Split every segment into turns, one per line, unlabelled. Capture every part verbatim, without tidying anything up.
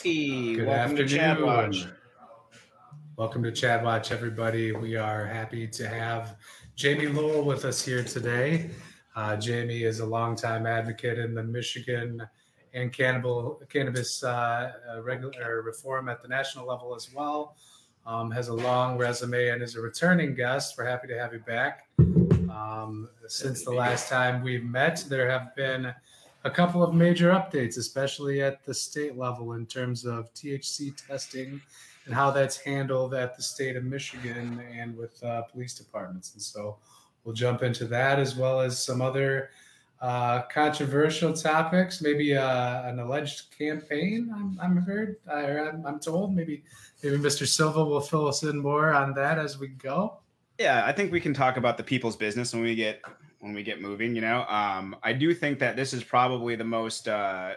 Hey,
Good
welcome to Chad Watch.
afternoon. Welcome to Chad Watch, everybody. We are happy to have Jamie Lowell with us here today. Uh, Jamie is a longtime advocate in the Michigan and cannibal, cannabis uh, uh, regular reform at the national level as well. Um, has a long resume and is a returning guest. We're happy to have you back. Um, since the last time we met, there have been a couple of major updates, especially at the state level in terms of T H C testing and how that's handled at the state of Michigan and with uh, police departments. And so we'll jump into that as well as some other uh, controversial topics, maybe uh, an alleged campaign. I'm, I'm heard, I, I'm, I'm told. Maybe maybe Mister Silva will fill us in more on that as we go.
Yeah, I think we can talk about the people's business when we get when we get moving. You know, um, I do think that this is probably the most uh,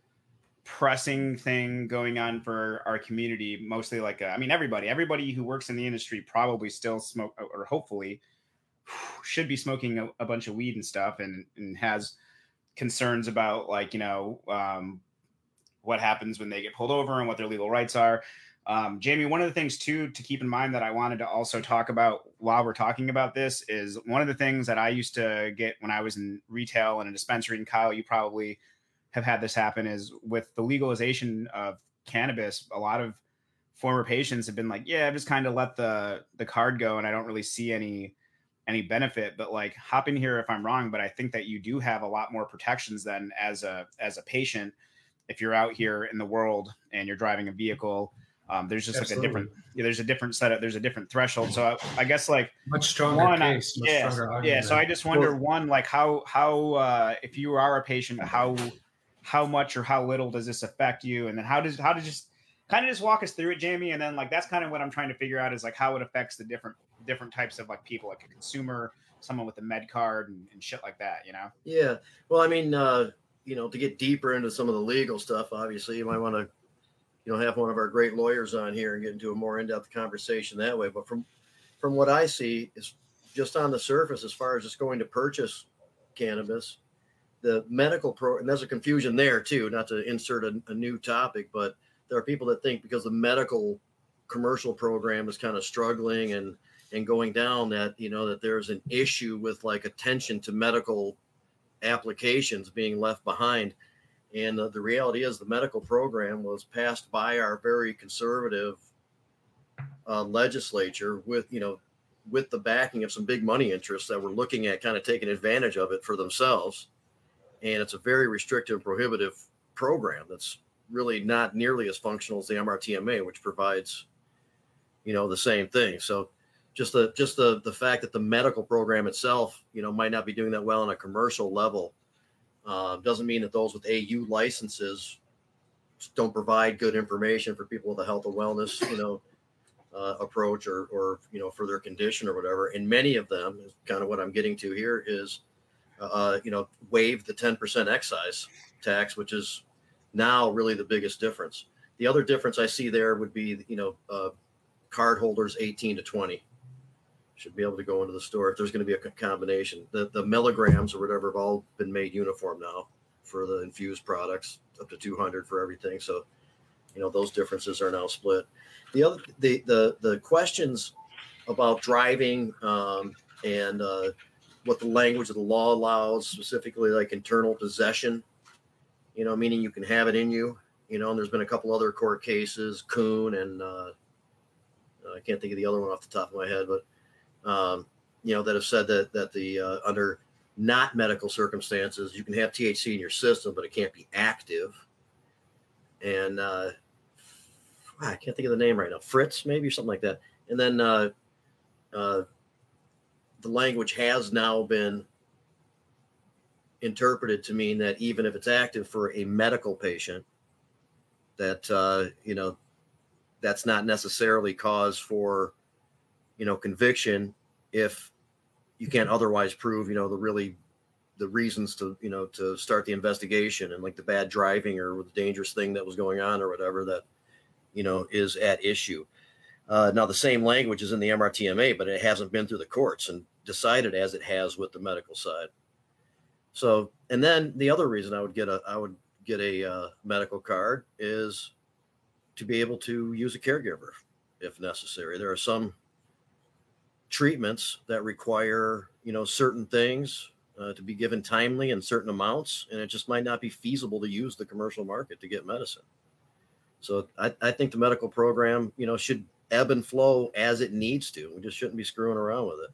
pressing thing going on for our community. Mostly, like uh, I mean, everybody, everybody who works in the industry probably still smoke, or hopefully should be smoking a, a bunch of weed and stuff, and and has concerns about like you know um, what happens when they get pulled over and what their legal rights are. Um, Jamie, one of the things too to keep in mind that I wanted to also talk about while we're talking about this is one of the things that I used to get when I was in retail and a dispensary. And Kyle, you probably have had this happen is with the legalization of cannabis. A lot of former patients have been like, "Yeah, I've just kind of let the the card go, and I don't really see any any benefit." But like, hop in here if I'm wrong, but I think that you do have a lot more protections than as a as a patient if you're out here in the world and you're driving a vehicle. Um, there's just like a
Absolutely.
different, yeah, there's a different setup. There's a different threshold. So I, I guess like
Much stronger
one, uh,
case, much
yes,
stronger
yeah. So I
argument.
just wonder
Well,
one, like how, how, uh, if you are a patient, how, how much or how little does this affect you? And then how does, how does just kind of just walk us through it, Jamie? And then like, that's kind of what I'm trying to figure out is like how it affects the different, different types of like people, like a consumer, someone with a med card and, and shit like that, you know?
yeah. Well, I mean, uh, you know, to get deeper into some of the legal stuff, obviously, you might want to, you know, have one of our great lawyers on here and get into a more in-depth conversation that way. But from from what I see, is just on the surface, as far as just going to purchase cannabis, the medical pro, and there's a confusion there too. Not to insert a, a new topic, but there are people that think because the medical commercial program is kind of struggling and and going down that you know that there's an issue with like attention to medical applications being left behind. And uh, the reality is, the medical program was passed by our very conservative uh, legislature with, you know, with the backing of some big money interests that were looking at kind of taking advantage of it for themselves. And it's a very restrictive, prohibitive program that's really not nearly as functional as the M R T M A, which provides, you know, the same thing. So just the just the the fact that the medical program itself, you know, might not be doing that well on a commercial level uh, doesn't mean that those with A U licenses don't provide good information for people with a health and wellness, you know, uh, approach or, or, you know, for their condition or whatever. And many of them, is kind of what I'm getting to here, is, uh, you know, waive the ten percent excise tax, which is now really the biggest difference. The other difference I see there would be, you know, uh, card holders eighteen to twenty should be able to go into the store if there's going to be a combination. The, the milligrams or whatever have all been made uniform now for the infused products, up to two hundred for everything. So, you know, those differences are now split. The other, the the the questions about driving um, and uh, what the language of the law allows, specifically like internal possession, you know, meaning you can have it in you, you know, and there's been a couple other court cases, Kuhn and uh, I can't think of the other one off the top of my head, but um, you know, that have said that that the uh, under not medical circumstances, you can have T H C in your system, but it can't be active. And uh, I can't think of the name right now, Fritz maybe or something like that. And then uh, uh, the language has now been interpreted to mean that even if it's active for a medical patient, that uh, you know that's not necessarily cause for you know conviction if you can't otherwise prove you know the really the reasons to you know to start the investigation and like the bad driving or the dangerous thing that was going on or whatever that you know is at issue. Uh, now the same language is in the M R T M A, but it hasn't been through the courts and decided as it has with the medical side. So, and then the other reason I would get a I would get a uh, medical card is to be able to use a caregiver if necessary. There are some treatments that require, you know, certain things uh, to be given timely in certain amounts, and it just might not be feasible to use the commercial market to get medicine. So I, I think the medical program, you know, should ebb and flow as it needs to. We just shouldn't be screwing around with it.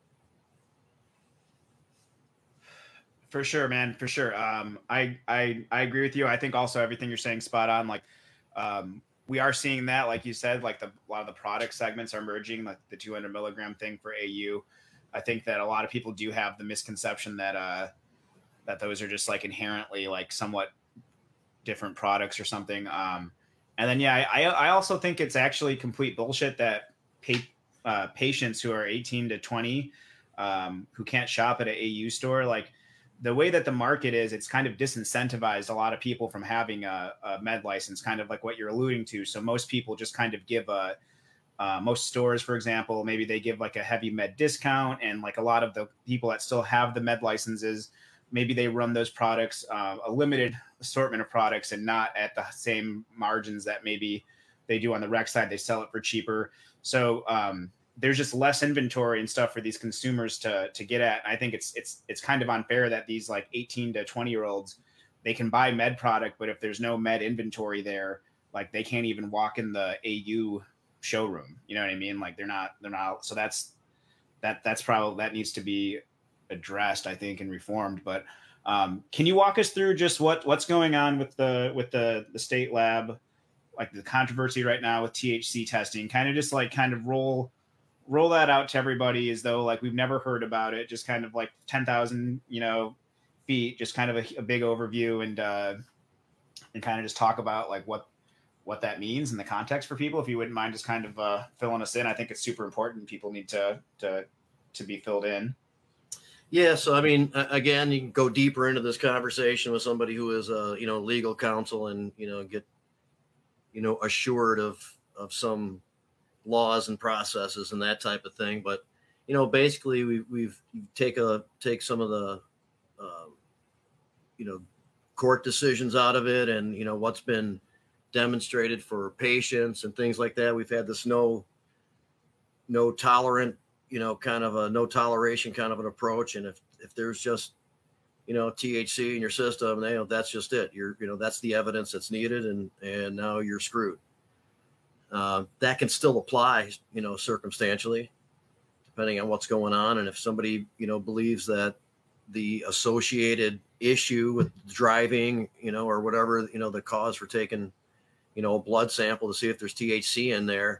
For sure, man. For sure. Um, I, I, I agree with you. I think also everything you're saying spot on. Like, um, we are seeing that, like you said, like the, a lot of the product segments are merging, like the two hundred milligram thing for A U. I think that a lot of people do have the misconception that, uh, that those are just like inherently like somewhat different products or something. Um, and then, yeah, I, I also think it's actually complete bullshit that pay, uh, patients who are eighteen to twenty, um, who can't shop at an A U store, like, the way that the market is, it's kind of disincentivized a lot of people from having a, a med license, kind of like what you're alluding to. So most people just kind of give a, uh, most stores, for example, maybe they give like a heavy med discount, and like a lot of the people that still have the med licenses, maybe they run those products, uh, a limited assortment of products, and not at the same margins that maybe they do on the rec side. They sell it for cheaper. So, um, there's just less inventory and stuff for these consumers to to get at. And I think it's it's it's kind of unfair that these like eighteen to twenty year olds, they can buy med product, but if there's no med inventory there, like they can't even walk in the A U showroom. You know what I mean? Like they're not they're not. So that's that that's probably that needs to be addressed, I think, and reformed. But um, can you walk us through just what what's going on with the with the the state lab, like the controversy right now with T H C testing? Kind of just like kind of roll. roll that out to everybody as though like we've never heard about it, just kind of like ten thousand, you know, feet, just kind of a, a big overview, and, uh, and kind of just talk about like what, what that means in the context for people. If you wouldn't mind just kind of uh, filling us in. I think it's super important. People need to, to, to be filled in.
Yeah. So, I mean, again, you can go deeper into this conversation with somebody who is a, you know, legal counsel, and, you know, get, you know, assured of, of some laws and processes and that type of thing. But, you know, basically we, we've take a, take some of the, um, you know, court decisions out of it, and, you know, what's been demonstrated for patients and things like that. We've had this no, no tolerant, you know, kind of a no toleration kind of an approach. And if, if there's just, you know, T H C in your system, you know, that's just it. You're, you know, that's the evidence that's needed, and, and now you're screwed. Uh, that can still apply, you know, circumstantially, depending on what's going on. And if somebody, you know, believes that the associated issue with driving, you know, or whatever, you know, the cause for taking, you know, a blood sample to see if there's T H C in there,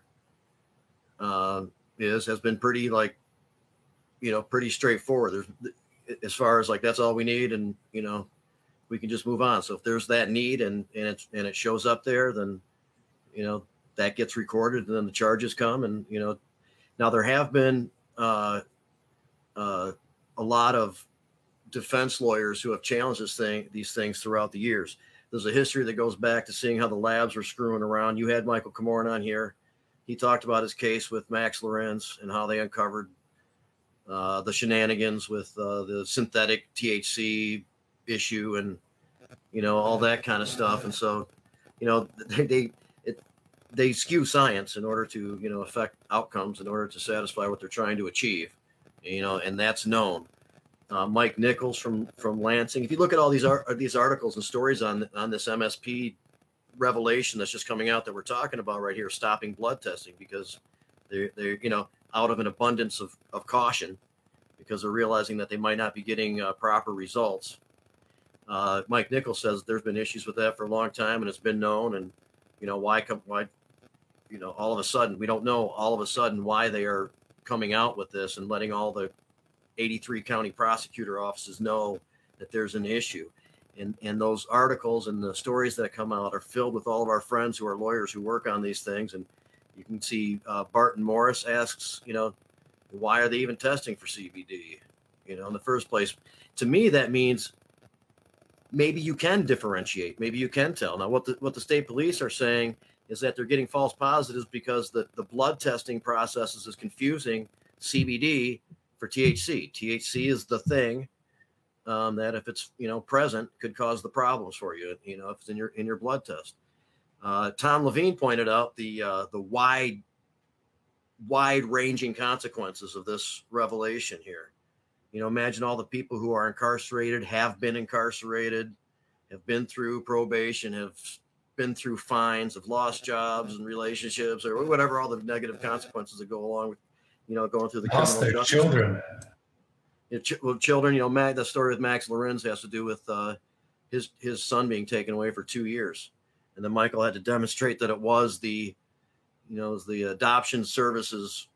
uh, is, has been pretty like, you know, pretty straightforward. There's, as far as like, that's all we need. And, you know, we can just move on. So if there's that need and, and it's, and it shows up there, then, you know, that gets recorded, and then the charges come. And, you know, now there have been uh, uh, a lot of defense lawyers who have challenged this thing, these things throughout the years. There's a history that goes back to seeing how the labs were screwing around. You had Michael Comorn on here. He talked about his case with Max Lorenz and how they uncovered uh, the shenanigans with uh, the synthetic T H C issue, and, you know, all that kind of stuff. And so, you know, they, they it, they skew science in order to, you know, affect outcomes in order to satisfy what they're trying to achieve, you know, and that's known. Uh, Mike Nichols from, from Lansing. If you look at all these art, these articles and stories on, on this M S P revelation that's just coming out that we're talking about right here, stopping blood testing because they're, they're, you know, out of an abundance of, of caution, because they're realizing that they might not be getting uh, proper results. Uh, Mike Nichols says there's been issues with that for a long time, and it's been known. And, you know, why come, why, you know, all of a sudden, we don't know all of a sudden why they are coming out with this and letting all the eighty-three county prosecutor offices know that there's an issue. And, and those articles and the stories that come out are filled with all of our friends who are lawyers who work on these things. And you can see uh, Barton Morris asks, you know, why are they even testing for C B D, you know, in the first place? To me, that means maybe you can differentiate. Maybe you can tell. Now, what the what the state police are saying is that they're getting false positives because the, the blood testing processes is confusing C B D for T H C. T H C is the thing um, that if it's, you know, present could cause the problems for you, you know, if it's in your in your blood test. Uh, Tom Levine pointed out the uh, the wide, wide-ranging consequences of this revelation here. You know, imagine all the people who are incarcerated, have been incarcerated, have been through probation, have been through fines, have lost jobs and relationships, or whatever, all the negative consequences that go along with, you know, going through the
Lost
criminal
their
justice
children.
You know, ch- well, children, you know, Mac, the story with Max Lorenz has to do with uh, his his son being taken away for two years, and then Michael had to demonstrate that it was the, you know, it was the adoption services,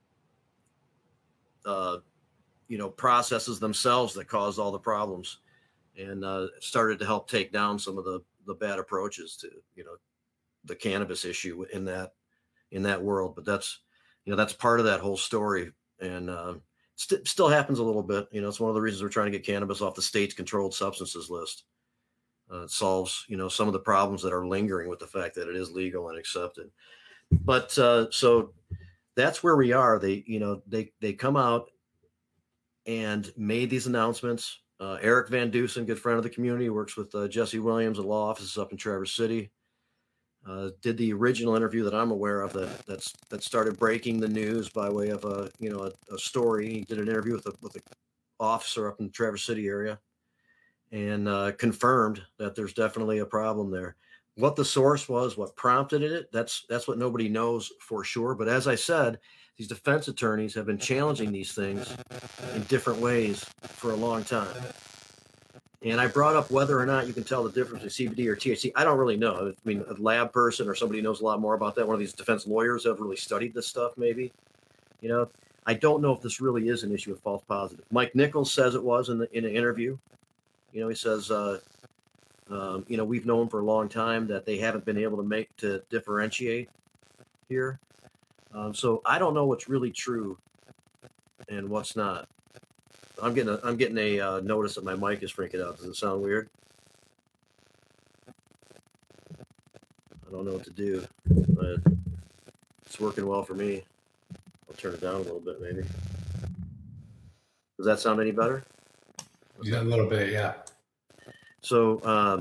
uh, you know, processes themselves that caused all the problems, and uh, started to help take down some of the the bad approaches to, you know, the cannabis issue in that in that world. But that's, you know, that's part of that whole story, and uh, st- still happens a little bit. You know, it's one of the reasons we're trying to get cannabis off the state's controlled substances list. Uh, it solves, you know, some of the problems that are lingering with the fact that it is legal and accepted. But uh, so that's where we are. They, you know, they they come out and made these announcements. Uh, Eric Van Dusen, good friend of the community, works with uh, Jesse Williams at law offices up in Traverse City. Uh, did the original interview that I'm aware of that that's that started breaking the news by way of a, you know, a, a story. He did an interview with a with an officer up in the Traverse City area, and uh, confirmed that there's definitely a problem there. What the source was, what prompted it, that's that's what nobody knows for sure. But as I said, these defense attorneys have been challenging these things in different ways for a long time. And I brought up whether or not you can tell the difference between C B D or T H C. I don't really know. I mean, a lab person or somebody knows a lot more about that. One of these defense lawyers have really studied this stuff, maybe. You know, I don't know if this really is an issue of false positive. Mike Nichols says it was in the in an interview. You know, he says, uh, um, you know, we've known for a long time that they haven't been able to make to differentiate here. Um, so I don't know what's really true and what's not. I'm getting a I'm getting a uh, notice that my mic is freaking out. Does it sound weird? I don't know what to do, but it's working well for me. I'll turn it down a little bit, maybe. Does that sound any better?
Yeah, a little bit, yeah.
So, um,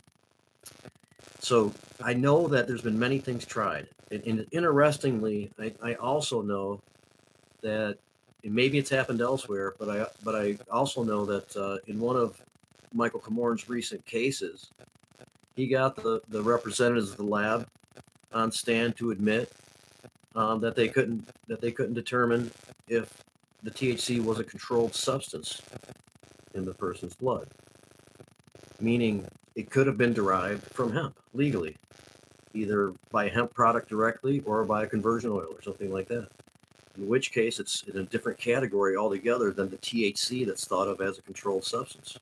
so I know that there's been many things tried, and, and interestingly, I, I also know that. And maybe it's happened elsewhere, but I but I also know that uh, in one of Michael Comorn's recent cases, he got the, the representatives of the lab on stand to admit um, that they couldn't that they couldn't determine if the T H C was a controlled substance in the person's blood, meaning it could have been derived from hemp legally, either by a hemp product directly or by a conversion oil or something like that. In which case, it's in a different category altogether than the T H C that's thought of as a controlled substance.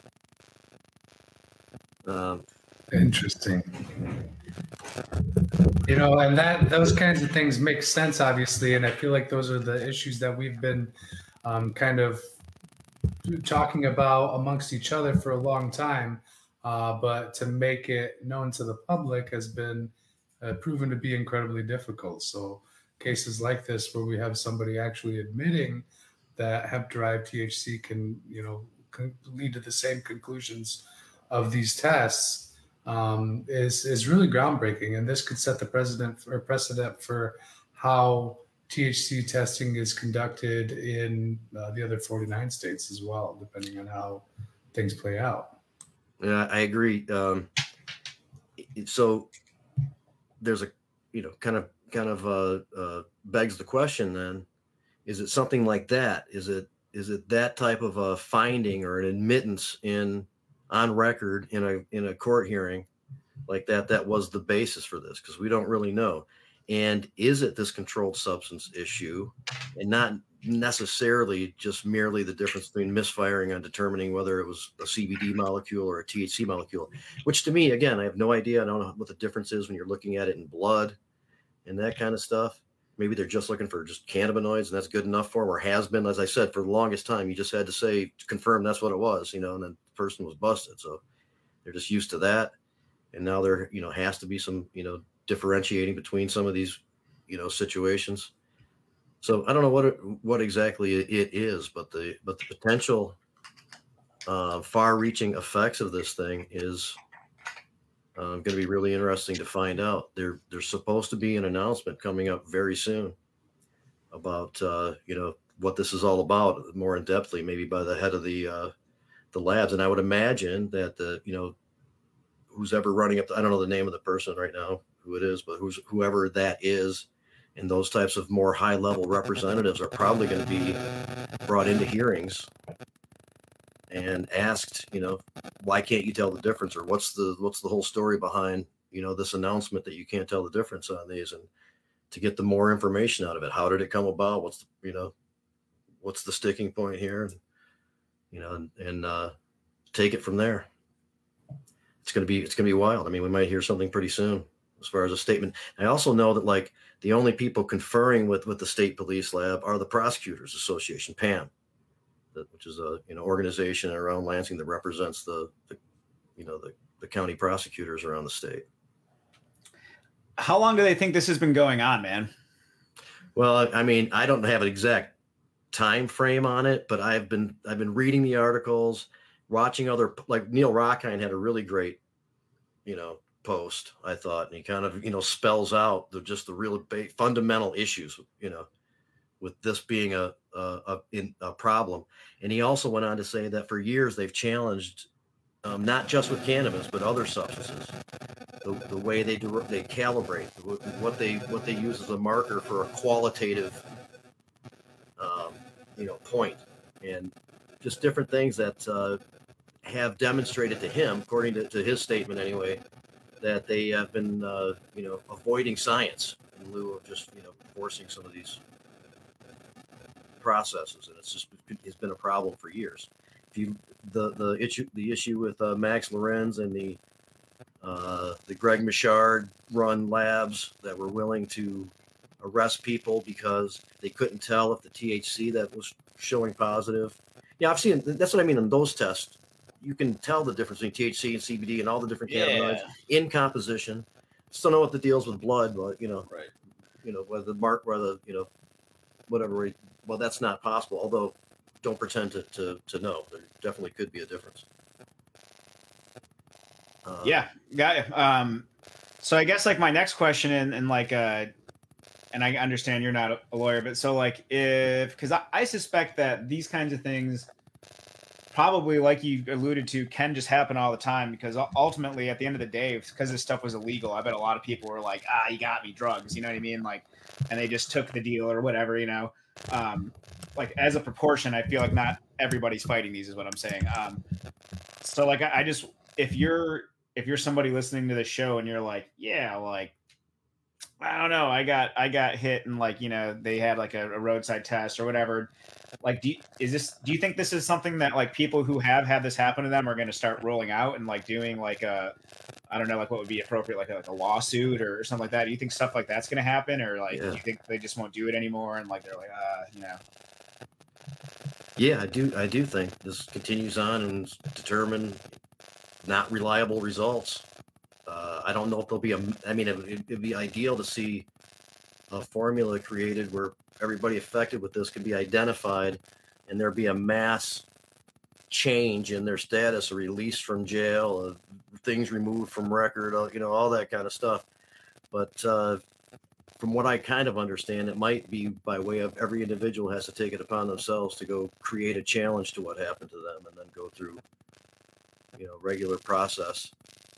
Um,
Interesting. You know, and that those kinds of things make sense, obviously, and I feel like those are the issues that we've been um, kind of talking about amongst each other for a long time. Uh, but to make it known to the public has been uh, proven to be incredibly difficult. So cases like this, where we have somebody actually admitting that hemp-derived T H C can, you know, can lead to the same conclusions of these tests, um, is is really groundbreaking, and this could set the precedent or precedent for how T H C testing is conducted in uh, the other forty-nine states as well, depending on how things play out.
Yeah, I agree. Um, so there's a, you know, kind of kind of uh, uh, begs the question then, is it something like that? Is it is it that type of a finding or an admittance in on record in a in a court hearing like that that was the basis for this? Because we don't really know. And is it this controlled substance issue and not necessarily just merely the difference between misfiring on determining whether it was a C B D molecule or a T H C molecule, which to me, again, I have no idea. I don't know what the difference is when you're looking at it in blood and that kind of stuff. Maybe they're just looking for just cannabinoids and that's good enough for them, or has been. As I said, for the longest time, you just had to say, confirm that's what it was, you know, and then the person was busted. So they're just used to that. And now there, you know, has to be some, you know, differentiating between some of these, you know, situations. So I don't know what, it, what exactly it is, but the, but the potential uh, far reaching effects of this thing is, Uh, going to be really interesting to find out. There, there's supposed to be an announcement coming up very soon about uh, you know what this is all about more in depthly, maybe by the head of the uh, the labs. And I would imagine that the you know who's ever running up, the, I don't know the name of the person right now, who it is, but who's whoever that is, and those types of more high level representatives are probably going to be brought into hearings and asked, you know, why can't you tell the difference, or what's the what's the whole story behind, you know, this announcement that you can't tell the difference on these, and to get the more information out of it. How did it come about? What's the, you know, what's the sticking point here? And, you know, and, and uh, take it from there. It's gonna be it's gonna be wild. I mean, we might hear something pretty soon as far as a statement. I also know that like the only people conferring with with the state police lab are the Prosecutors Association, P A M. Which is a you know organization around Lansing that represents the, the you know the, the county prosecutors around the state.
How long do they think this has been going on, man?
Well, I mean, I don't have an exact time frame on it, but I've been I've been reading the articles, watching other, like Neil Rockine had a really great you know post, I thought, and he kind of you know spells out the just the real ba- fundamental issues you know with this being a a, a, in, a problem. And he also went on to say that for years they've challenged, um, not just with cannabis, but other substances, the, the way they do, they calibrate what they what they use as a marker for a qualitative, um, you know, point, and just different things that uh, have demonstrated to him, according to, to his statement anyway, that they have been, uh, you know, avoiding science in lieu of just, you know, forcing some of these processes, and it's just it's been a problem for years. If you the the issue the issue with uh, Max Lorenz and the uh, the Greg Michard run labs that were willing to arrest people because they couldn't tell if the T H C that was showing positive. Yeah, I've seen that's what I mean in those tests. You can tell the difference between T H C and C B D and all the different cannabinoids yeah. in composition. Still know what the deal's with blood, but you know,
right?
You know whether the mark, whether you know, whatever. Well, that's not possible. Although, don't pretend to to, to know. There definitely could be a difference.
Uh, yeah, got it. Um, so I guess like my next question, and and like uh, and I understand you're not a lawyer, but so like if because I, I suspect that these kinds of things probably, like you alluded to, can just happen all the time, because ultimately at the end of the day, because this stuff was illegal, I bet a lot of people were like, ah, you got me, drugs, you know what I mean? Like, and they just took the deal or whatever, you know? Um, like as a proportion, I feel like not everybody's fighting these is what I'm saying. Um, so like, I, I just, if you're, if you're somebody listening to the show and you're like, yeah, like, I don't know, I got, I got hit and like, you know, they had like a, a roadside test or whatever. Like, do you, is this, do you think this is something that like people who have had this happen to them are going to start rolling out and like doing like a, I don't know, like what would be appropriate, like a, like a lawsuit or, or something like that? Do you think stuff like that's going to happen, or like, yeah. do you think they just won't do it anymore? And like, they're like, uh, you know.
Yeah, I do. I do think this continues on and determine not reliable results. Uh, I don't know if there'll be a, I mean, it, it'd be ideal to see a formula created where everybody affected with this can be identified and there be a mass change in their status, a release from jail, uh, things removed from record, uh, you know, all that kind of stuff. But uh, from what I kind of understand, it might be by way of every individual has to take it upon themselves to go create a challenge to what happened to them and then go through, you know, regular process.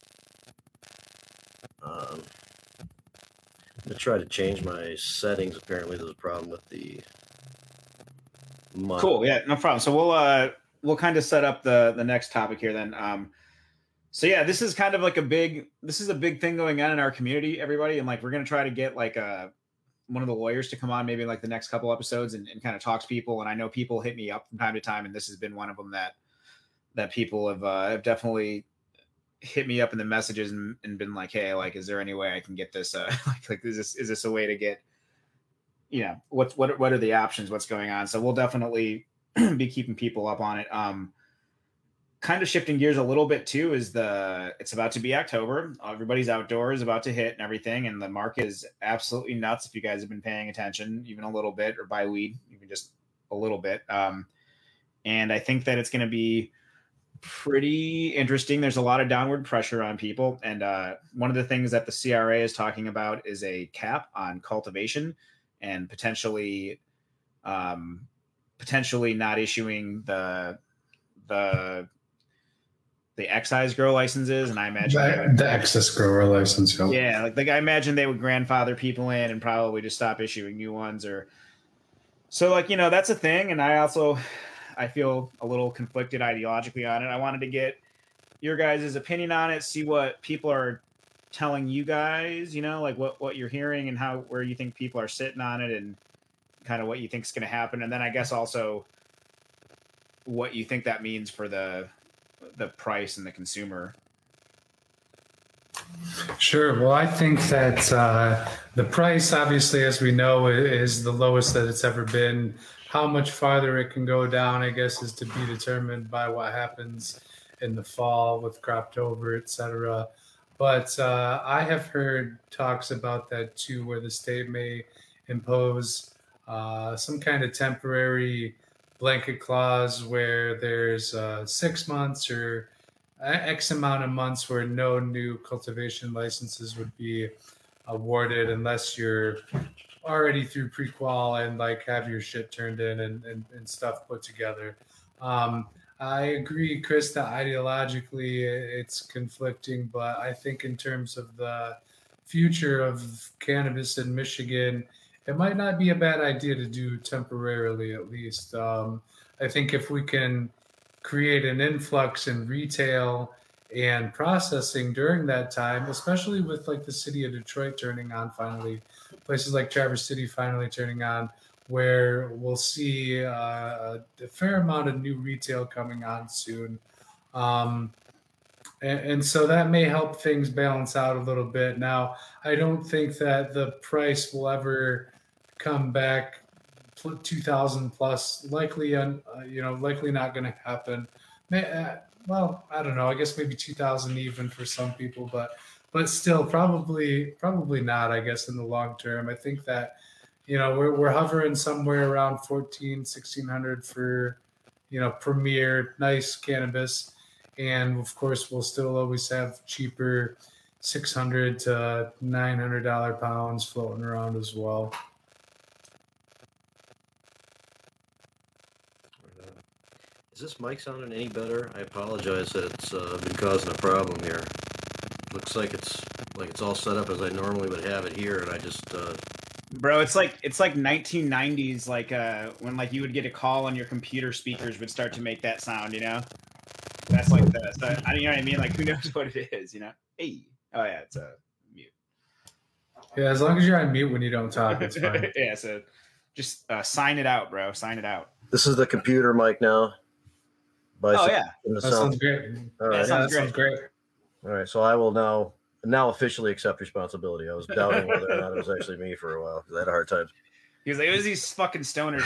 Um, I'm gonna try to change my settings. Apparently, there's a problem with the. Mic.
Cool. Yeah, no problem. So we'll uh we'll kind of set up the the next topic here then. Um, so yeah, this is kind of like a big this is a big thing going on in our community, everybody, and like we're gonna try to get like uh one of the lawyers to come on maybe like the next couple episodes and, and kind of talk to people. And I know people hit me up from time to time, and this has been one of them that that people have uh, have definitely hit me up in the messages and, and been like, hey, like, is there any way I can get this? Uh, like, like, is this, is this a way to get, you know, what's, what, what are the options, what's going on? So we'll definitely be keeping people up on it. Um, kind of shifting gears a little bit too, is the, it's about to be October. Everybody's outdoors about to hit and everything. And the market is absolutely nuts. If you guys have been paying attention, even a little bit, or buy weed, even just a little bit. Um, and I think that it's going to be pretty interesting. There's a lot of downward pressure on people. And uh, one of the things that the C R A is talking about is a cap on cultivation and potentially um, potentially not issuing the the the excise grow licenses. And I imagine
the,
would,
the excess grower license. Yep.
Yeah, like, like I imagine they would grandfather people in and probably just stop issuing new ones. Or so, like, you know, that's a thing. And I also I feel a little conflicted ideologically on it. I wanted to get your guys' opinion on it, see what people are telling you guys, you know, like what, what you're hearing and how, where you think people are sitting on it and kind of what you think is going to happen. And then I guess also what you think that means for the, the price and the consumer.
Sure. Well, I think that uh, the price, obviously, as we know, is the lowest that it's ever been. How much farther it can go down, I guess, is to be determined by what happens in the fall with Croptober, et cetera. But uh, I have heard talks about that too, where the state may impose uh, some kind of temporary blanket clause where there's uh, six months or X amount of months where no new cultivation licenses would be awarded unless you're already through pre-qual and like have your shit turned in and, and, and stuff put together. Um, I agree, Chris, that ideologically it's conflicting, but I think in terms of the future of cannabis in Michigan, it might not be a bad idea to do temporarily, at least. Um, I think if we can create an influx in retail and processing during that time, especially with like the city of Detroit turning on finally, places like Traverse City finally turning on, where we'll see uh, a fair amount of new retail coming on soon. Um, and, and so that may help things balance out a little bit. Now, I don't think that the price will ever come back two thousand plus, likely, un, uh, you know, likely not going to happen. May, uh, well, I don't know. I guess maybe two thousand even for some people, but but still probably probably not, I guess, in the long term. I think that, you know, we're we're hovering somewhere around fourteen, sixteen hundred for, you know, premier nice cannabis, and of course we'll still always have cheaper six hundred to nine hundred dollar pounds floating around as well.
Is this mic sounding any better? I apologize that it's uh, been causing a problem here. Looks like it's like it's all set up as I normally would have it here, and I just uh...
bro, it's like it's like nineteen nineties, like uh when like you would get a call and your computer speakers would start to make that sound, you know. That's like the so, I you know what I mean, like who knows what it is, you know. Hey, oh yeah, it's a mute.
Yeah, as long as you're on mute when you don't talk, it's fine.
Yeah, so just uh, sign it out, bro. Sign it out.
This is the computer mic now.
By oh yeah,
that sound. sounds great.
All right,
yeah,
that,
sounds,
yeah,
great.
that sounds great.
All right, so I will now now officially accept responsibility. I was doubting whether or not it was actually me for a while because I had a hard time.
He was like, "It was these fucking stoners."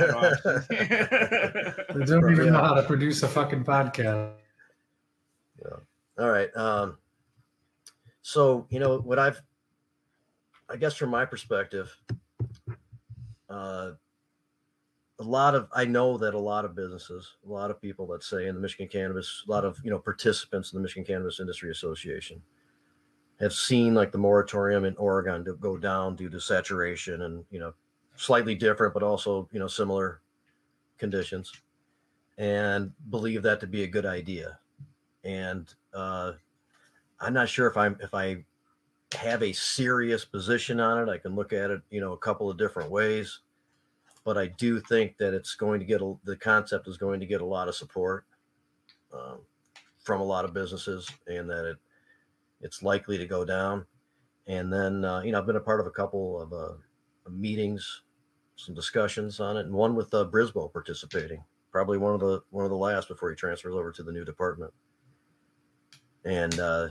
They don't even yeah. know how to produce a fucking podcast.
Yeah. All right. Um, so you know what I've, I guess from my perspective, uh. A lot of, I know that a lot of businesses, a lot of people, let's say in the Michigan Cannabis, a lot of, you know, participants in the Michigan Cannabis Industry Association have seen like the moratorium in Oregon to go down due to saturation and, you know, slightly different, but also, you know, similar conditions, and believe that to be a good idea. And uh, I'm not sure if I'm, if I have a serious position on it. I can look at it, you know, a couple of different ways. But I do think that it's going to get a, the concept is going to get a lot of support um, from a lot of businesses, and that it it's likely to go down. And then uh, you know, I've been a part of a couple of uh, meetings, some discussions on it, and one with uh, Brisboe participating, probably one of the one of the last before he transfers over to the new department. And uh,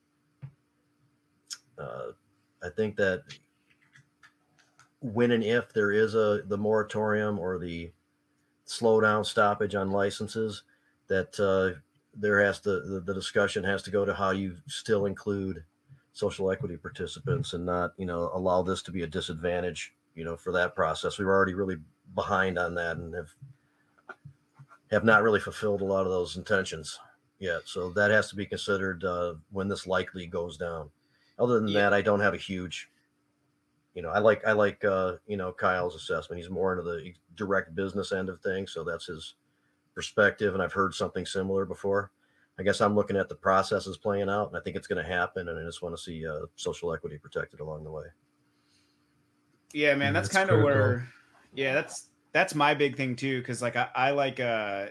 uh, I think that when and if there is a the moratorium or the slowdown stoppage on licenses, that uh, there has to the, the discussion has to go to how you still include social equity participants and not, you know, allow this to be a disadvantage, you know, for that process. We were already really behind on that and have have not really fulfilled a lot of those intentions. yet. So that has to be considered uh, when this likely goes down. Other than
Yeah.
that, I don't have a huge, you know, I like, I like, uh, you know, Kyle's assessment. He's more into the direct business end of things. So that's his perspective. And I've heard something similar before. I guess I'm looking at the processes playing out, and I think it's going to happen. And I just want to see uh, social equity protected along the way.
Yeah, man, that's,
That's
kind of
critical.
where, yeah, that's that's my big thing too. Because like I, I like, uh,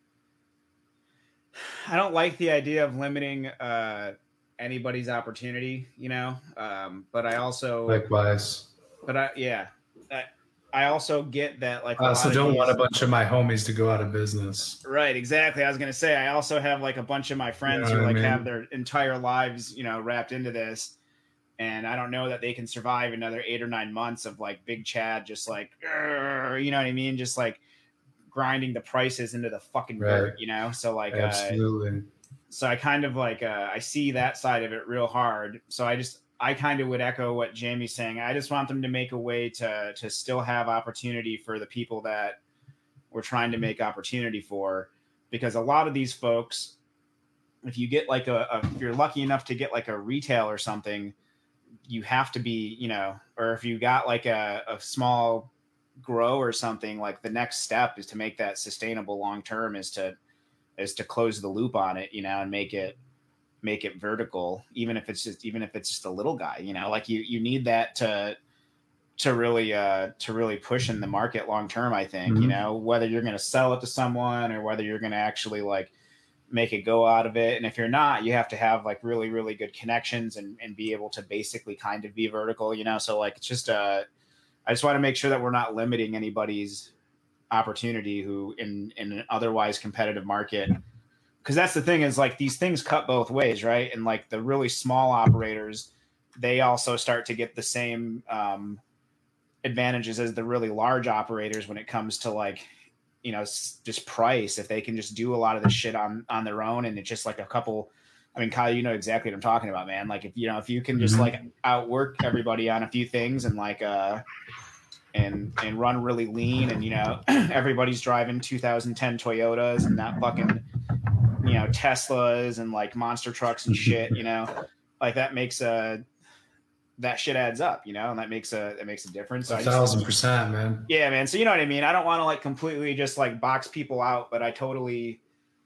I don't like the idea of limiting uh, anybody's opportunity, you know. Um, but I also,
Likewise.
but I, yeah, I, I also get that like a
I also
lot of
don't
these,
want a bunch of my homies to go out of business.
right, exactly. I was gonna say I also have like a bunch of my friends
You know
who
what I
like
mean?
have their entire lives, you know, wrapped into this. And I don't know that they can survive another eight or nine months of like Big Chad, just like, "Grr," you know what I mean? Just like grinding the prices into the fucking
Right.
dirt, you know? So like, uh,
Absolutely.
so I kind of like, uh, I see that side of it real hard. So I just, I kind of would echo what Jamie's saying. I just want them to make a way to, to still have opportunity for the people that we're trying to make opportunity for, because a lot of these folks, if you get like a, a if you're lucky enough to get like a retail or something, you have to be, you know, or if you got like a, a small grow or something, like the next step is to make that sustainable long term is to is to close the loop on it, you know, and make it make it vertical, even if it's just even if it's just a little guy, you know, like you you need that to to really uh to really push in the market long term, I think,
Mhm.
you know, whether you're going to sell it to someone or whether you're going to actually like make a go out of it. And if you're not, you have to have like really, really good connections and, and be able to basically kind of be vertical, you know? So like, it's just, uh, I just want to make sure that we're not limiting anybody's opportunity who in, in an otherwise competitive market. Cause that's the thing is like these things cut both ways. Right. And like the really small operators, they also start to get the same, um, advantages as the really large operators when it comes to like, you know, just price. If they can just do a lot of this shit on on their own, and it's just like a couple. I mean, Kyle, you know exactly what I'm talking about, man. Like if you know, if you can just
Mhm.
like outwork everybody on a few things and like uh and and run really lean, and you know, everybody's driving two thousand ten Toyotas and not fucking you know Teslas and like monster trucks and shit. You know, like that makes a that shit adds up, you know, and that makes a that makes a difference. So
A
I just
thousand percent, man.
yeah, man. So you know what I mean? I don't want to like completely just like box people out, but I totally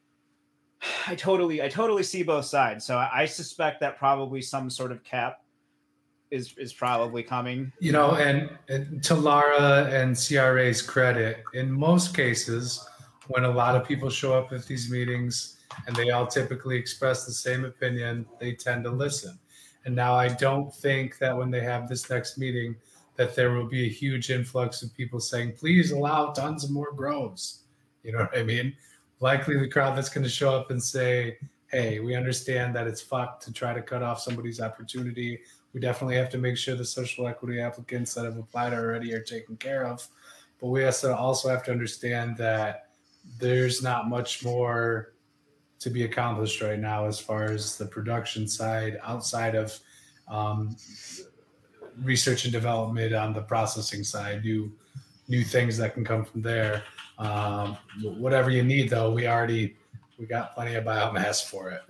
I totally I totally see both sides. So I, I suspect that probably some sort of cap is is probably coming.
You know, and, and to Lara and C R A's credit, in most cases, when a lot of people show up at these meetings and they all typically express the same opinion, they tend to listen. And now I don't think that when they have this next meeting that there will be a huge influx of people saying, please allow tons of more grows. You know what I mean? Likely the crowd that's going to show up and say, hey, we understand that it's fucked to try to cut off somebody's opportunity. We definitely have to make sure the social equity applicants that have applied already are taken care of. But we also have to understand that there's not much more to be accomplished right now as far as the production side outside of um, research and development on the processing side, new new things that can come from there. Um, whatever you need, though, we already we got plenty of biomass for it.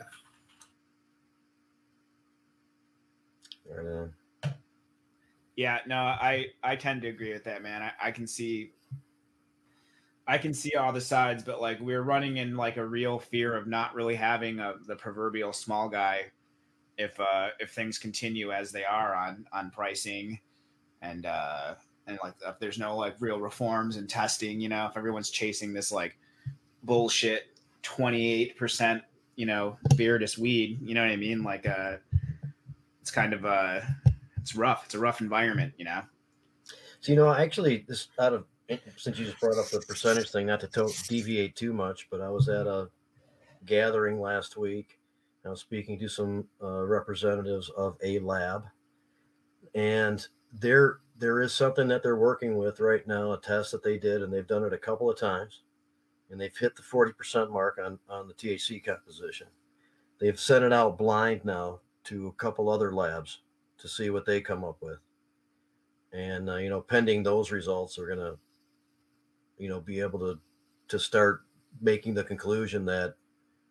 Right.
Yeah, no, I I tend to agree with that, man. I, I can see I can see all the sides, but like we're running in like a real fear of not really having a, the proverbial small guy if uh if things continue as they are on on pricing and uh and like if there's no like real reforms and testing, you know, if everyone's chasing this like bullshit twenty-eight percent, you know, Viridis weed, you know what I mean? Like uh it's kind of uh it's rough. It's a rough environment, you know.
So you know, actually, this out of since you just brought up the percentage thing, not to, to deviate too much, but I was at a gathering last week. I was speaking to some uh, representatives of a lab, and there there is something that they're working with right now, a test that they did, and they've done it a couple of times, and they've hit the forty percent mark on on the T H C composition. They've sent it out blind now to a couple other labs to see what they come up with. And, uh, you know, pending those results, are going to, you know, be able to, to start making the conclusion that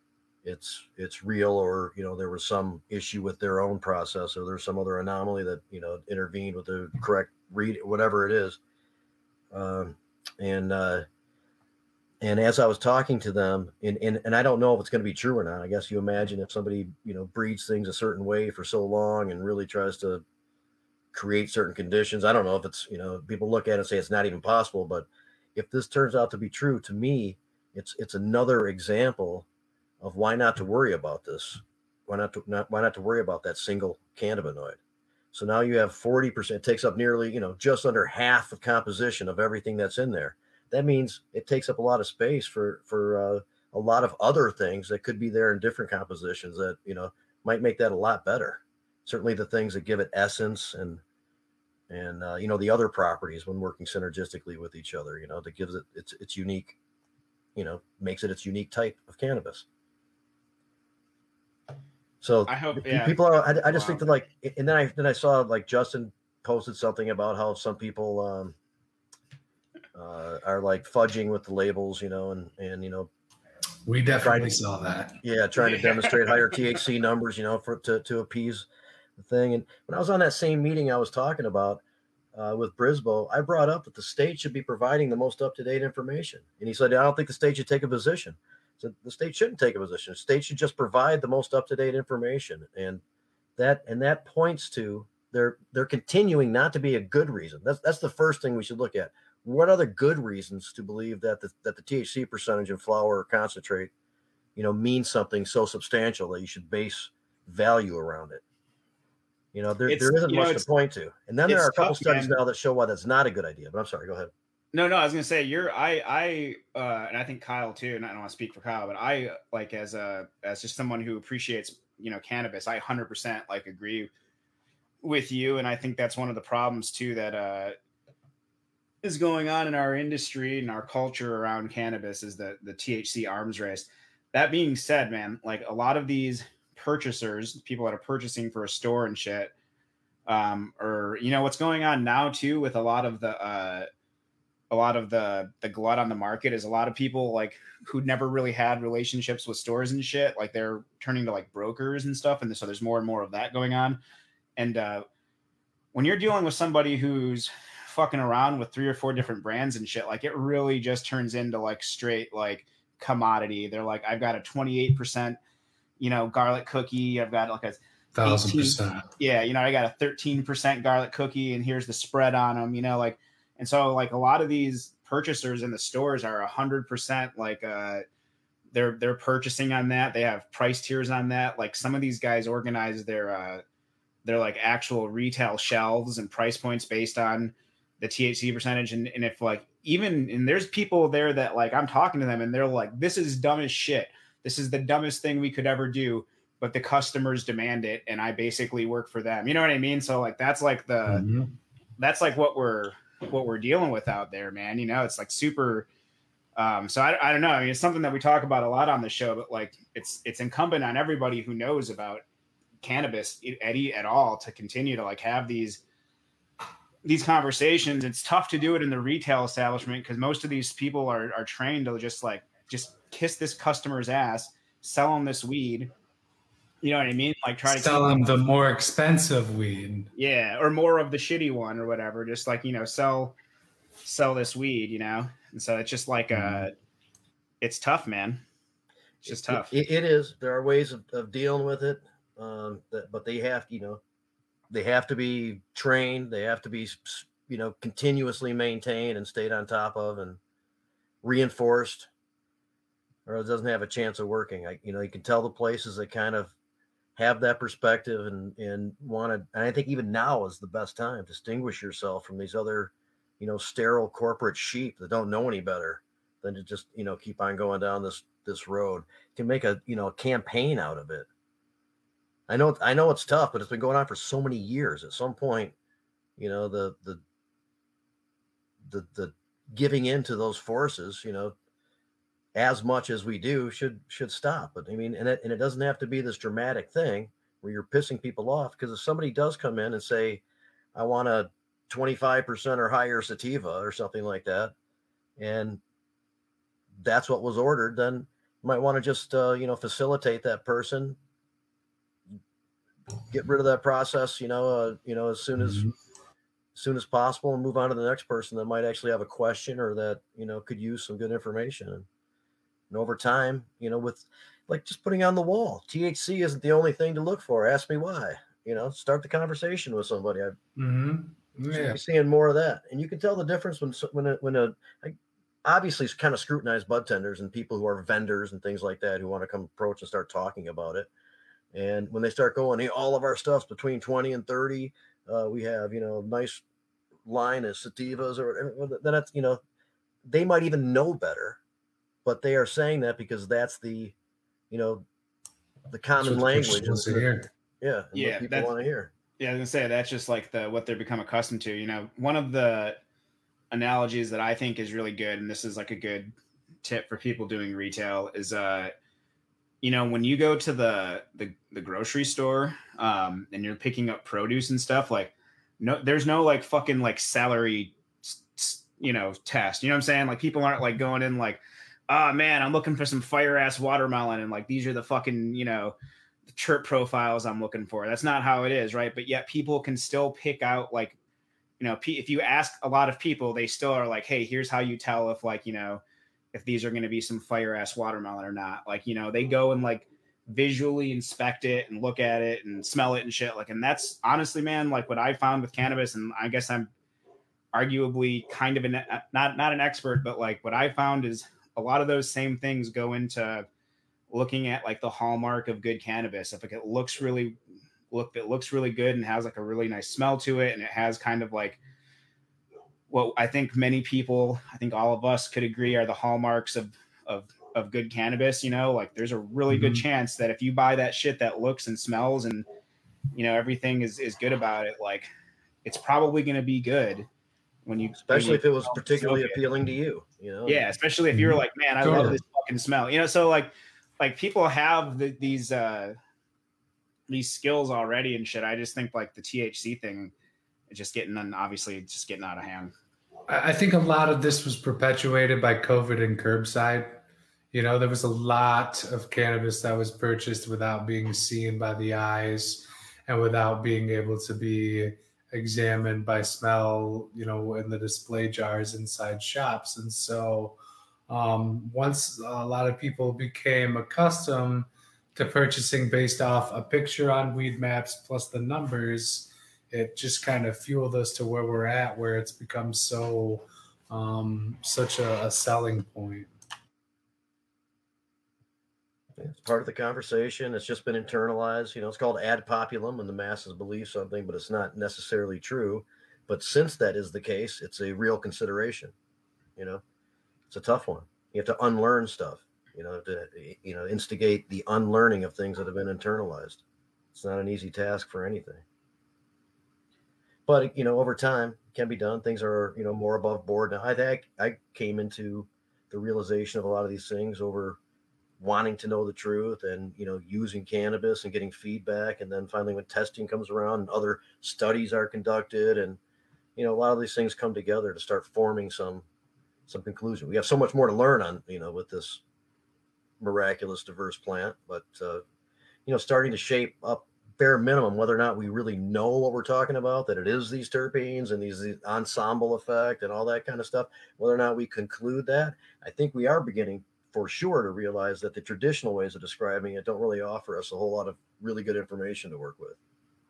it's it's real, or you know there was some issue with their own process, or there's some other anomaly that you know intervened with the correct read, whatever it is. Um, and uh, and as I was talking to them, and, and and I don't know if it's going to be true or not. I guess you imagine if somebody you know breeds things a certain way for so long and really tries to create certain conditions. I don't know if it's you know people look at it and say it's not even possible, but if this turns out to be true, to me, it's it's another example of why not to worry about this. Why not to not why not to worry about that single cannabinoid? So now you have forty percent, it takes up nearly, you know, just under half the composition of everything that's in there. That means it takes up a lot of space for for uh, a lot of other things that could be there in different compositions that, you know, might make that a lot better. Certainly the things that give it essence and and uh, you know, the other properties when working synergistically with each other, you know, that gives it its its unique, you know, makes it its unique type of cannabis. So
I hope, yeah.
People are. I, I just
Wow.
think that like, and then I then I saw like Justin posted something about how some people um, uh, are like fudging with the labels, you know, and and you know,
We definitely
to,
saw that.
Yeah, trying to demonstrate higher T H C numbers, you know, for to to appease the thing. And when I was on that same meeting I was talking about uh, with Brisboe, I brought up that the state should be providing the most up to date information, and he said, "I don't think the state should take a position." So the state shouldn't take a position. The state should just provide the most up-to-date information, and that and that points to they're they're continuing not to be a good reason. That's that's the first thing we should look at. What are the good reasons to believe that the that the T H C percentage in flower or concentrate, you know, means something so substantial that you should base value around it? You know, there,
It's,
there isn't
you know,
much to point to. And then there
it's
are a couple
tough,
studies
man.
now that show why that's not a good idea. But I'm sorry, go ahead.
No, no, I was gonna say you're I I uh and I think Kyle too, and I don't want to speak for Kyle, but I like as a as just someone who appreciates, you know, cannabis, I one hundred percent like agree with you, and I think that's one of the problems too that uh is going on in our industry and our culture around cannabis is the the T H C arms race. That being said, man, like a lot of these purchasers, people that are purchasing for a store and shit, um, or you know what's going on now too with a lot of the uh a lot of the the glut on the market is a lot of people like who never really had relationships with stores and shit, like they're turning to like brokers and stuff, and so there's more and more of that going on. And uh when you're dealing with somebody who's fucking around with three or four different brands and shit, like it really just turns into like straight like commodity. They're like, I've got a twenty-eight percent, you know, garlic cookie. I've got like a
Thousand
eighteen,
percent.
yeah, you know, I got a thirteen percent garlic cookie and here's the spread on them, you know, like, and so like a lot of these purchasers in the stores are a hundred percent like, uh, they're, they're purchasing on that. They have price tiers on that. Like some of these guys organize their, uh, their like actual retail shelves and price points based on the T H C percentage. And, and if like, even, and there's people there that like, I'm talking to them and they're like, this is dumb as shit. This is the dumbest thing we could ever do, but the customers demand it. And I basically work for them. You know what I mean? So like, that's like the,
Mm-hmm.
that's like what we're, what we're dealing with out there, man. You know, it's like super, um, so I, I don't know. I mean, it's something that we talk about a lot on the show, but like it's, it's incumbent on everybody who knows about cannabis at, at all to continue to like have these, these conversations. It's tough to do it in the retail establishment because most of these people are, are trained to just like, just kiss this customer's ass, sell them this weed. You know what I mean? Like try to
sell
keep
them the more expensive weed.
Yeah, or more of the shitty one or whatever. Just like, you know, sell sell this weed, you know? And so it's just like uh it's tough, man. It's just tough.
It, it is. There are ways of, of dealing with it. Um, that, but they have, you know, they have to be trained. They have to be, you know, continuously maintained and stayed on top of and reinforced, or it doesn't have a chance of working. I, you know, you can tell the places that kind of have that perspective and and want to. And I think even now is the best time to distinguish yourself from these other, you know, sterile corporate sheep that don't know any better than to just, you know, keep on going down this this road. You can make a, you know, a campaign out of it. I know, I know it's tough, but it's been going on for so many years. At some point, you know, the the the the giving in to those forces, you know, as much as we do should should stop. But I mean, and it and it doesn't have to be this dramatic thing where you're pissing people off. Because if somebody does come in and say, I want a twenty-five percent or higher sativa or something like that, and that's what was ordered, then might want to just, uh, you know, facilitate that person, get rid of that process, you know, uh, you know, as soon as,
Mhm.
as soon as possible, and move on to the next person that might actually have a question or that, you know, could use some good information. And, and over time, you know, with like just putting on the wall, T H C isn't the only thing to look for. Ask me why. You know, start the conversation with somebody. I
Mhm.
should
Yeah.
be seeing more of that, and you can tell the difference when when a, when a like, obviously it's kind of scrutinized bud tenders and people who are vendors and things like that who want to come approach and start talking about it. And when they start going, hey, all of our stuff's between twenty and thirty. Uh, we have, you know, nice line of sativas or whatever. Then that's, you know, they might even know better, but they are saying that because that's the, you know, the
That's
common
what the person
language, and,
wants to
and the,
hear.
yeah, and what
Yeah,
people
that's
want to hear.
yeah. I was gonna say that's just like the what they're become accustomed to. You know, one of the analogies that I think is really good, and this is like a good tip for people doing retail, is uh, you know, when you go to the the, the grocery store, um, and you're picking up produce and stuff, like no, there's no like fucking like celery, you know, test. You know what I'm saying? Like people aren't like going in like, oh man, I'm looking for some fire ass watermelon, and like these are the fucking, you know, the chirp profiles I'm looking for. That's not how it is, right? But yet people can still pick out like, you know, if you ask a lot of people, they still are like, hey, here's how you tell if like, you know, if these are going to be some fire ass watermelon or not. Like, you know, they go and like visually inspect it and look at it and smell it and shit. Like, and that's honestly, man, like what I found with cannabis, and I guess I'm arguably kind of an not not an expert, but like what I found is a lot of those same things go into looking at like the hallmark of good cannabis. If like it looks really look it looks really good and has like a really nice smell to it, and it has kind of like what I think many people, I think all of us could agree are the hallmarks of of of good cannabis, you know, like there's a really good
Mhm.
chance that if you buy that shit that looks and smells and you know everything is is good about it, like it's probably going to be good when you when
Especially
you
if it was
smoke
particularly
it.
appealing to you, you know. And
Yeah, especially if you're
Mhm.
like, man, I love
Totally.
this fucking smell. You know, so like like people have the, these uh these skills already and shit. I just think like the T H C thing is just getting obviously just getting out of hand.
I I think a lot of this was perpetuated by COVID and curbside. You know, there was a lot of cannabis that was purchased without being seen by the eyes and without being able to be examined by smell, you know, in the display jars inside shops. And so um, once a lot of people became accustomed to purchasing based off a picture on Weed Maps plus the numbers, it just kind of fueled us to where we're at, where it's become so um, such a, a selling point.
it's part of the conversation. It's just been internalized. You know, it's called ad populum, and the masses believe something, but it's not necessarily true. But since that is the case, it's a real consideration. You know, it's a tough one. You have to unlearn stuff. You know, to you know instigate the unlearning of things that have been internalized. It's not an easy task for anything. But you know, over time, it can be done. Things are you know more above board now. I think I came into the realization of a lot of these things over wanting to know the truth and you know using cannabis and getting feedback, and then finally when testing comes around and other studies are conducted, and you know a lot of these things come together to start forming some some conclusion. We have so much more to learn on you know with this miraculous diverse plant, but uh, you know starting to shape up bare minimum whether or not we really know what we're talking about, that it is these terpenes and these, these ensemble effect and all that kind of stuff. Whether or not we conclude that, I think we are beginning for sure to realize that the traditional ways of describing it don't really offer us a whole lot of really good information to work with.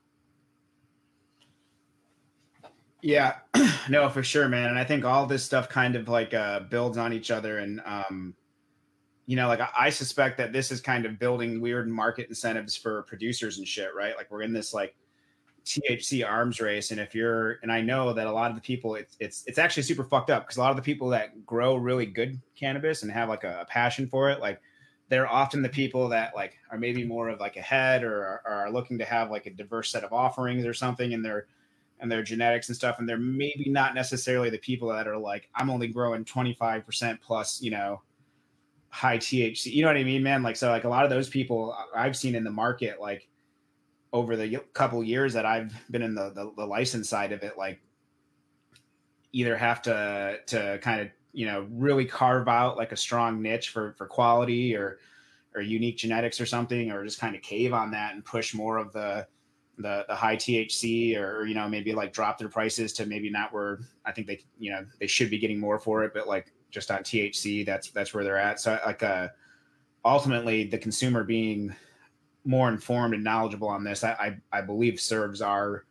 Yeah, no, for sure, man. And I think all this stuff kind of like uh, builds on each other. And, um, you know, like I, I suspect that this is kind of building weird market incentives for producers and shit, right? Like we're in this like T H C arms race. And if you're, and I know that a lot of the people, it's, it's, it's actually super fucked up because a lot of the people that grow really good cannabis and have like a, a passion for it, like they're often the people that like are maybe more of like a head or, or are looking to have like a diverse set of offerings or something. And they're, and their genetics and stuff. And they're maybe not necessarily the people that are like, I'm only growing twenty-five percent plus, you know, high T H C. You know what I mean, man? Like, so like a lot of those people I've seen in the market, like over the couple years that I've been in the, the, the license side of it, like either have to, to kind of you know, really carve out like a strong niche for for quality or or unique genetics or something, or just kind of cave on that and push more of the the the high T H C, or you know, maybe like drop their prices to maybe not where I think they you know they should be getting more for it, but like just on T H C, that's that's where they're at. So like uh ultimately the consumer being more informed and knowledgeable on this, I I, I believe serves our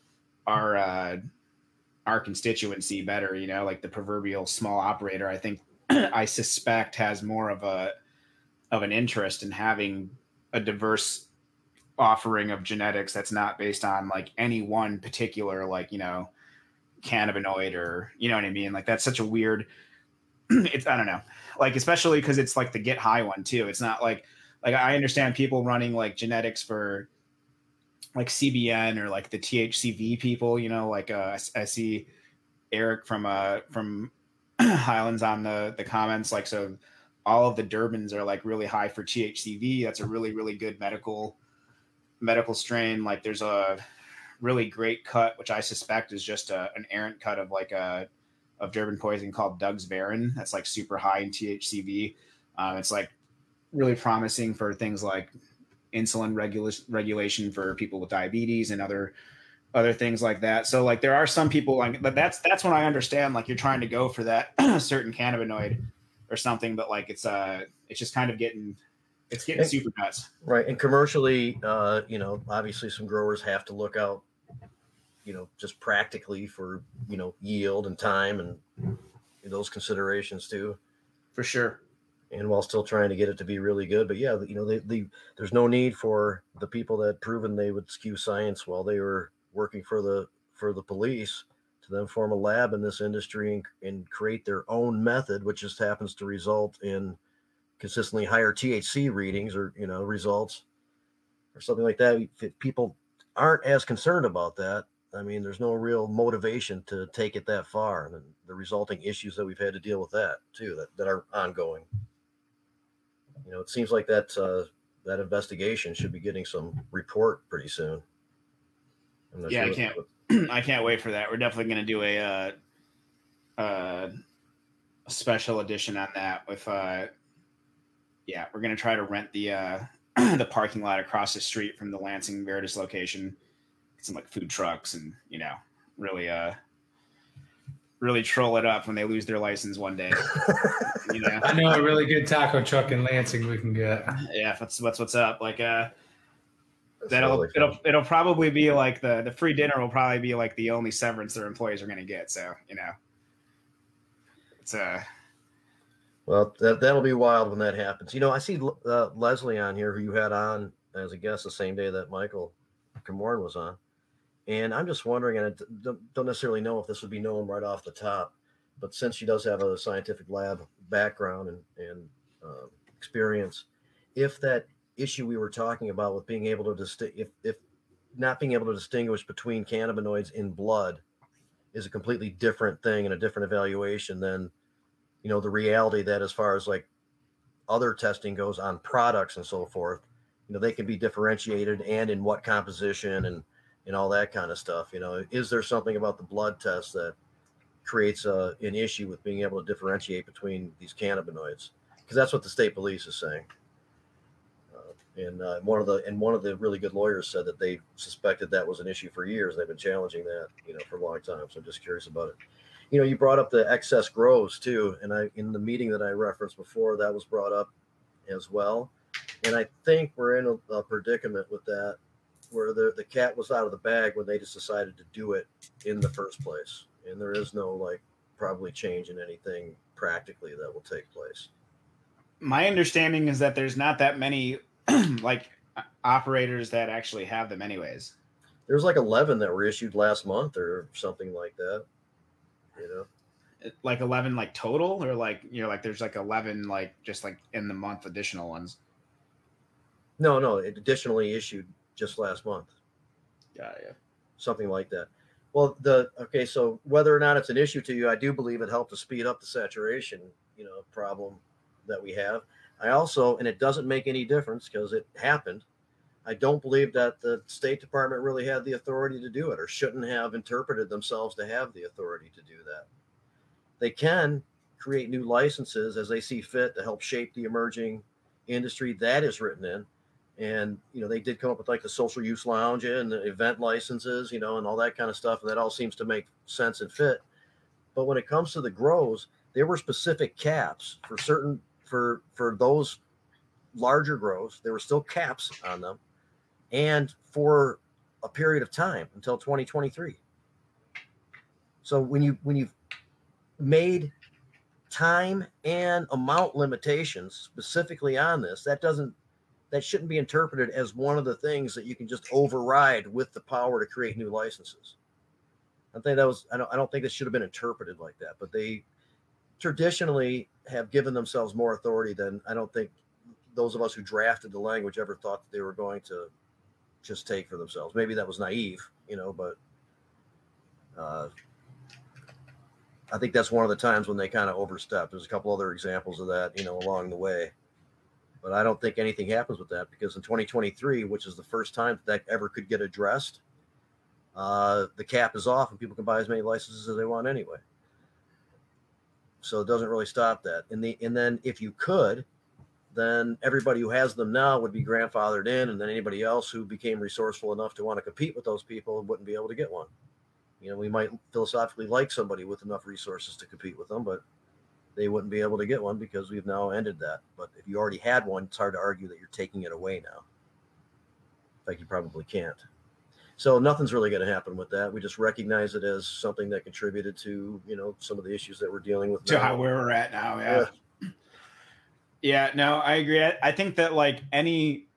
our uh our constituency better, you know, like the proverbial small operator, I think I suspect has more of a of an interest in having a diverse offering of genetics that's not based on like any one particular, like, you know, cannabinoid, or you know what I mean? Like that's such a weird it's I don't know. Like especially because it's like the get high one too. It's not like like I understand people running like genetics for like C B N or like the T H C V people, you know, like uh, I see Eric from uh from Highlands on the the comments, like, so all of the Durbans are like really high for T H C V. That's a really really good medical medical strain. Like there's a really great cut, which I suspect is just a, an errant cut of like a of Durban poison called Doug's Baron. That's like super high in T H C V. Um, it's like really promising for things like insulin regula- regulation for people with diabetes and other other things like that. So like there are some people like, but that's that's when I understand like you're trying to go for that certain cannabinoid or something, but like it's uh it's just kind of getting it's getting
and,
super nuts.
Right. And commercially, uh, you know, obviously some growers have to look out, you know, just practically for, you know, yield and time and those considerations too.
For sure.
And while still trying to get it to be really good. But yeah, you know, they, they, there's no need for the people that proven they would skew science while they were working for the for the police to then form a lab in this industry and, and create their own method, which just happens to result in consistently higher T H C readings or, you know, results or something like that. If people aren't as concerned about that, I mean, there's no real motivation to take it that far, and the resulting issues that we've had to deal with that too, that, that are ongoing. You know, it seems like that uh, that investigation should be getting some report pretty soon.
Yeah,
sure
I can't. I can't wait for that. We're definitely going to do a, uh, uh, a special edition on that. With uh, yeah, we're going to try to rent the uh, the parking lot across the street from the Lansing Veritas location. Get some like food trucks, and you know, really uh, really troll it up when they lose their license one day. You know,
I know a really good taco truck in Lansing we can get.
Yeah, that's that's what's up. Like uh,
That's
that'll
really
it'll it'll probably be like the the free dinner will probably be like the only severance their employees are going to get. So you know, it's uh.
Well, that that'll be wild when that happens. You know, I see uh, Leslie on here, who you had on as a guest the same day that Michael Camorn was on, and I'm just wondering, and I don't necessarily know if this would be known right off the top, but since she does have a scientific lab background and and um, experience, if that issue we were talking about with being able to distinguish, if if not being able to distinguish between cannabinoids in blood is a completely different thing and a different evaluation than, you know, the reality that as far as like other testing goes on products and so forth, you know, they can be differentiated and in what composition and, and all that kind of stuff. You know, is there something about the blood test that creates a, an issue with being able to differentiate between these cannabinoids? Because that's what the state police is saying. Uh, and uh, one of the and one of the really good lawyers said that they suspected that was an issue for years. They've been challenging that, you know, for a long time. So I'm just curious about it. You know, you brought up the excess grows too, and I in the meeting that I referenced before, that was brought up as well. And I think we're in a, a predicament with that, where the the cat was out of the bag when they just decided to do it in the first place, and there is no like probably change in anything practically that will take place.
My understanding is that there's not that many like operators that actually have them, anyways.
There's like eleven that were issued last month or something like that. You know,
like eleven like total, or like, you know, like there's like eleven like just like in the month additional ones.
No, no, it additionally issued just last month.
Yeah, yeah.
Something like that. Well, the okay, so whether or not it's an issue to you, I do believe it helped to speed up the saturation, you know, problem that we have. I also, and it doesn't make any difference because it happened, I don't believe that the State Department really had the authority to do it, or shouldn't have interpreted themselves to have the authority to do that. They can create new licenses as they see fit to help shape the emerging industry that is written in. And, you know, they did come up with like the social use lounge and the event licenses, you know, and all that kind of stuff. And that all seems to make sense and fit. But when it comes to the grows, there were specific caps for certain, for, for those larger grows. There were still caps on them, and for a period of time until twenty twenty-three. So when you, when you've made time and amount limitations specifically on this, that doesn't, that shouldn't be interpreted as one of the things that you can just override with the power to create new licenses. I think that was, I don't, I don't think this should have been interpreted like that, but they traditionally have given themselves more authority than I don't think those of us who drafted the language ever thought that they were going to just take for themselves. Maybe that was naive, you know, but uh, I think that's one of the times when they kind of overstepped. There's a couple other examples of that, you know, along the way. But I don't think anything happens with that, because in twenty twenty-three, which is the first time that, that ever could get addressed, uh, the cap is off and people can buy as many licenses as they want anyway. So it doesn't really stop that. And, the, and then if you could, then everybody who has them now would be grandfathered in, and then anybody else who became resourceful enough to want to compete with those people wouldn't be able to get one. You know, we might philosophically like somebody with enough resources to compete with them, but they wouldn't be able to get one because we've now ended that. But if you already had one, it's hard to argue that you're taking it away now. In fact, you probably can't. So nothing's really going to happen with that. We just recognize it as something that contributed to, you know, some of the issues that we're dealing with
to
now.
how where we're at now. Yeah. yeah. Yeah, no, I agree. I, I think that like any,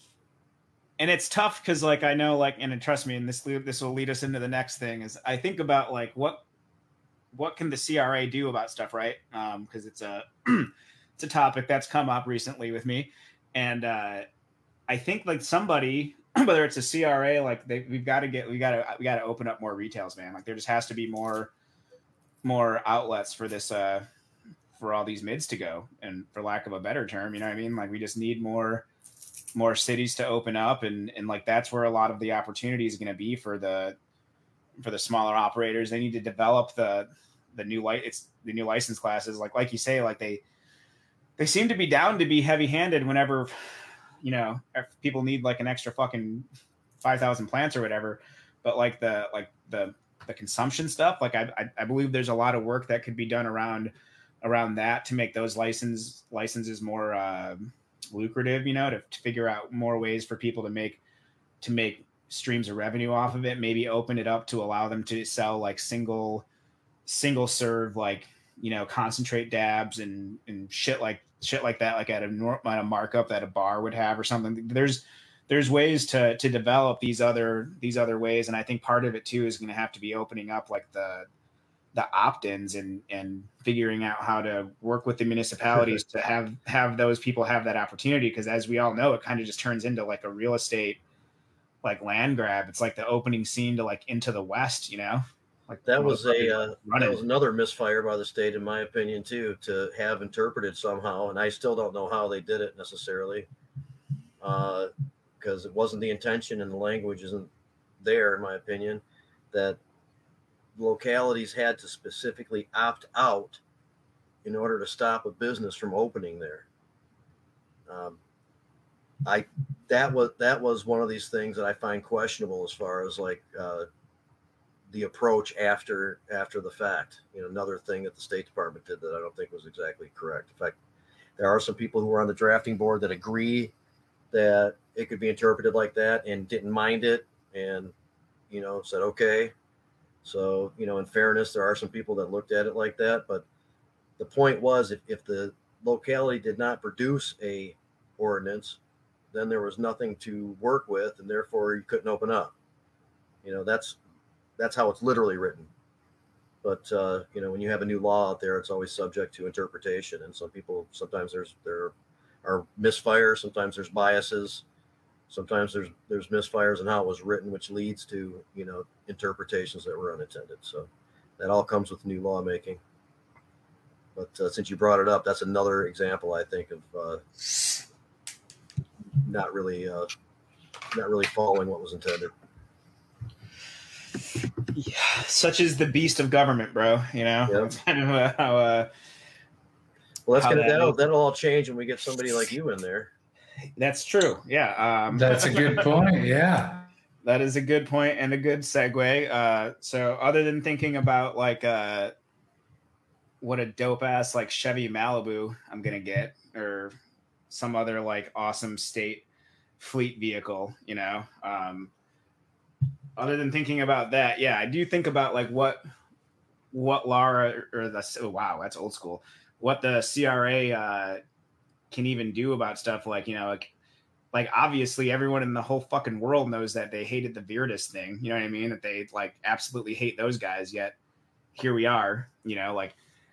and it's tough because like I know like, and trust me, and this this will lead us into the next thing, is I think about like what what can the C R A do about stuff, right? Um, because it's a it's a topic that's come up recently with me, and uh, I think like somebody, whether it's a C R A, like they we've got to get we got to we got to open up more retails, man. Like there just has to be more more outlets for this. Uh, for all these mids to go, and for lack of a better term, you know what I mean? Like we just need more, more cities to open up. And, and like, that's where a lot of the opportunity is going to be for the, for the smaller operators. They need to develop the, the new light. It's the new license classes. Like, like you say, like they, they seem to be down to be heavy handed whenever, you know, if people need like an extra fucking five thousand plants or whatever. But like the, like the, the consumption stuff, like I, I, I believe there's a lot of work that could be done around around that to make those license licenses more uh, lucrative, you know, to, to figure out more ways for people to make, to make streams of revenue off of it, maybe open it up to allow them to sell like single, single serve, like, you know, concentrate dabs and, and shit like shit like that, like at a, at a markup that a bar would have or something. There's, there's ways to, to develop these other, these other ways. And I think part of it too is going to have to be opening up like the, the opt-ins and, and figuring out how to work with the municipalities to have, have those people have that opportunity. Cause as we all know, it kind of just turns into like a real estate, like land grab. It's like the opening scene to like Into the West, you know, like
that was a, uh, that was another misfire by the state, in my opinion too, to have interpreted somehow. And I still don't know how they did it necessarily. Uh, cause it wasn't the intention, and the language isn't there, in my opinion, that localities had to specifically opt out in order to stop a business from opening there. Um, I that was that was one of these things that I find questionable as far as like uh, the approach after after the fact. You know, another thing that the State Department did that I don't think was exactly correct. In fact, there are some people who are on the drafting board that agree that it could be interpreted like that and didn't mind it, and you know said okay. So, you know, in fairness, there are some people that looked at it like that. But the point was, if, if the locality did not produce a ordinance, then there was nothing to work with, and therefore you couldn't open up. You know, that's that's how it's literally written. But, uh, you know, when you have a new law out there, it's always subject to interpretation. And some people, sometimes there's there are misfires, sometimes there's biases. Sometimes there's there's misfires in how it was written, which leads to, you know, interpretations that were unintended. So that all comes with new lawmaking. But uh, since you brought it up, that's another example, I think, of uh, not really uh, not really following what was intended.
Yeah, such is the beast of government, bro. You know,
yep.
That's kind of uh, how uh,
Well, that's
how
gonna
that
that'll,
is.
that'll all change when we get somebody like you in there.
That's true. Yeah. Um,
That's a good point. Yeah.
That is a good point and a good segue. Uh, so other than thinking about like uh, what a dope ass like Chevy Malibu I'm gonna get, or some other like awesome state fleet vehicle, you know. Um, other than thinking about that, yeah, I do think about like what what Laura or the oh, wow, that's old school. What the C R A uh, can even do about stuff like, you know, like like obviously everyone in the whole fucking world knows that they hated the Virtus thing. You know what I mean? That they like absolutely hate those guys. Yet here we are, you know, like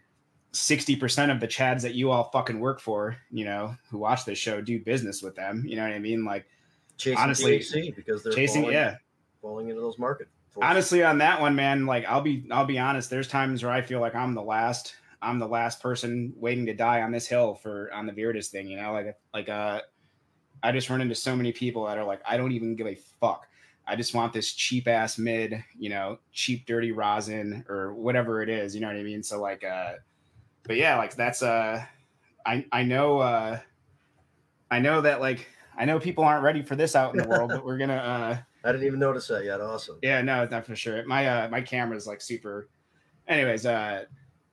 sixty percent of the Chads that you all fucking work for, you know, who watch this show do business with them. You know what I mean? Like
Chasing
honestly,
T H C because they're
chasing,
falling,
yeah,
falling into those market forces.
Honestly, on that one, man, like I'll be, I'll be honest. There's times where I feel like I'm the last, I'm the last person waiting to die on this hill for on the Virtus thing. You know, like, like, uh, I just run into so many people that are like, I don't even give a fuck. I just want this cheap ass mid, you know, cheap, dirty rosin or whatever it is. You know what I mean? So like, uh, but yeah, like that's, uh, I, I know, uh, I know that like, I know people aren't ready for this out in the world, but we're going to, uh,
I didn't even notice that yet. Awesome.
Yeah, no, it's not for sure. My, uh, my camera is like super, anyways. Uh,